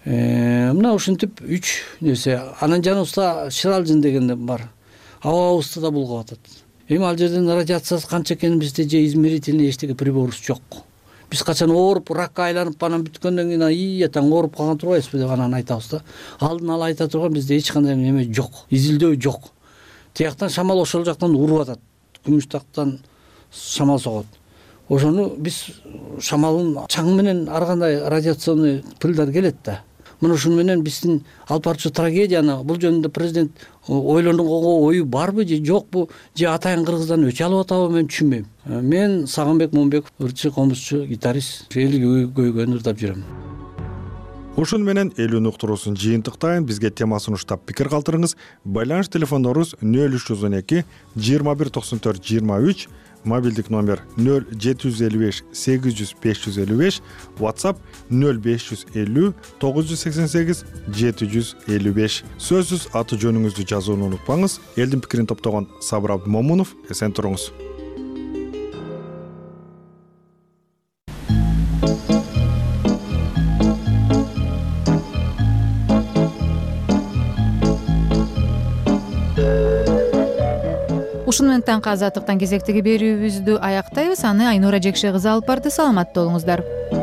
Мына ушинтип 3 нерсе. Анан жаныбызда Шыралжын деген бар. Абабызды да булгап атат. Эми ал жерден радиациясы канча экенин бизде же измерительный эчтеке приборубуз жок. Биз качан ооруп, ракка айланып анан бүткөндөн кийин таң ооруп калган турбайбызбы деп анан айтабыз да. Алдын ала айта турган бизде эч кандай неме жок, изилдөө жок. Тияктан шамал ошол жактан уруп атат. Күмүштактан шамал согот. Ошону биз шамалын чаң менен ар кандай радиационный пылдар келет да. Мына ушун менен биздин алып барчу трагедияны бул жөнүндө президент ойлонгонго ою барбы же жокпу, же атайын кыргыздан өч алып атабы, мен түшүнбөйм. Мен Сагынбек Момбеков, ырчы, комузчу, гитарист, элге көйгөнү ырдап жүрөм. Ушун менен элүүнү уктуруусун жыйынтыктайын. Бизге темасын уштап пикир калтырыңыз. Байланыш телефондорубуз 0312 2194 23, мобилдик номер 0755 800 555, WhatsApp 0550 988 755. Сөзсүз аты жөнүңүздү жазууну унутпаңыз. Элдин пикирин топтогон Сабыр Абдымомунов, эсен туруңуз. Ушун менен таңкы азаттыктан кезектеги берүүбүздү аяктайбыз. Аны Айнура Жекше кызы алып барды. Саламатта болуңуздар.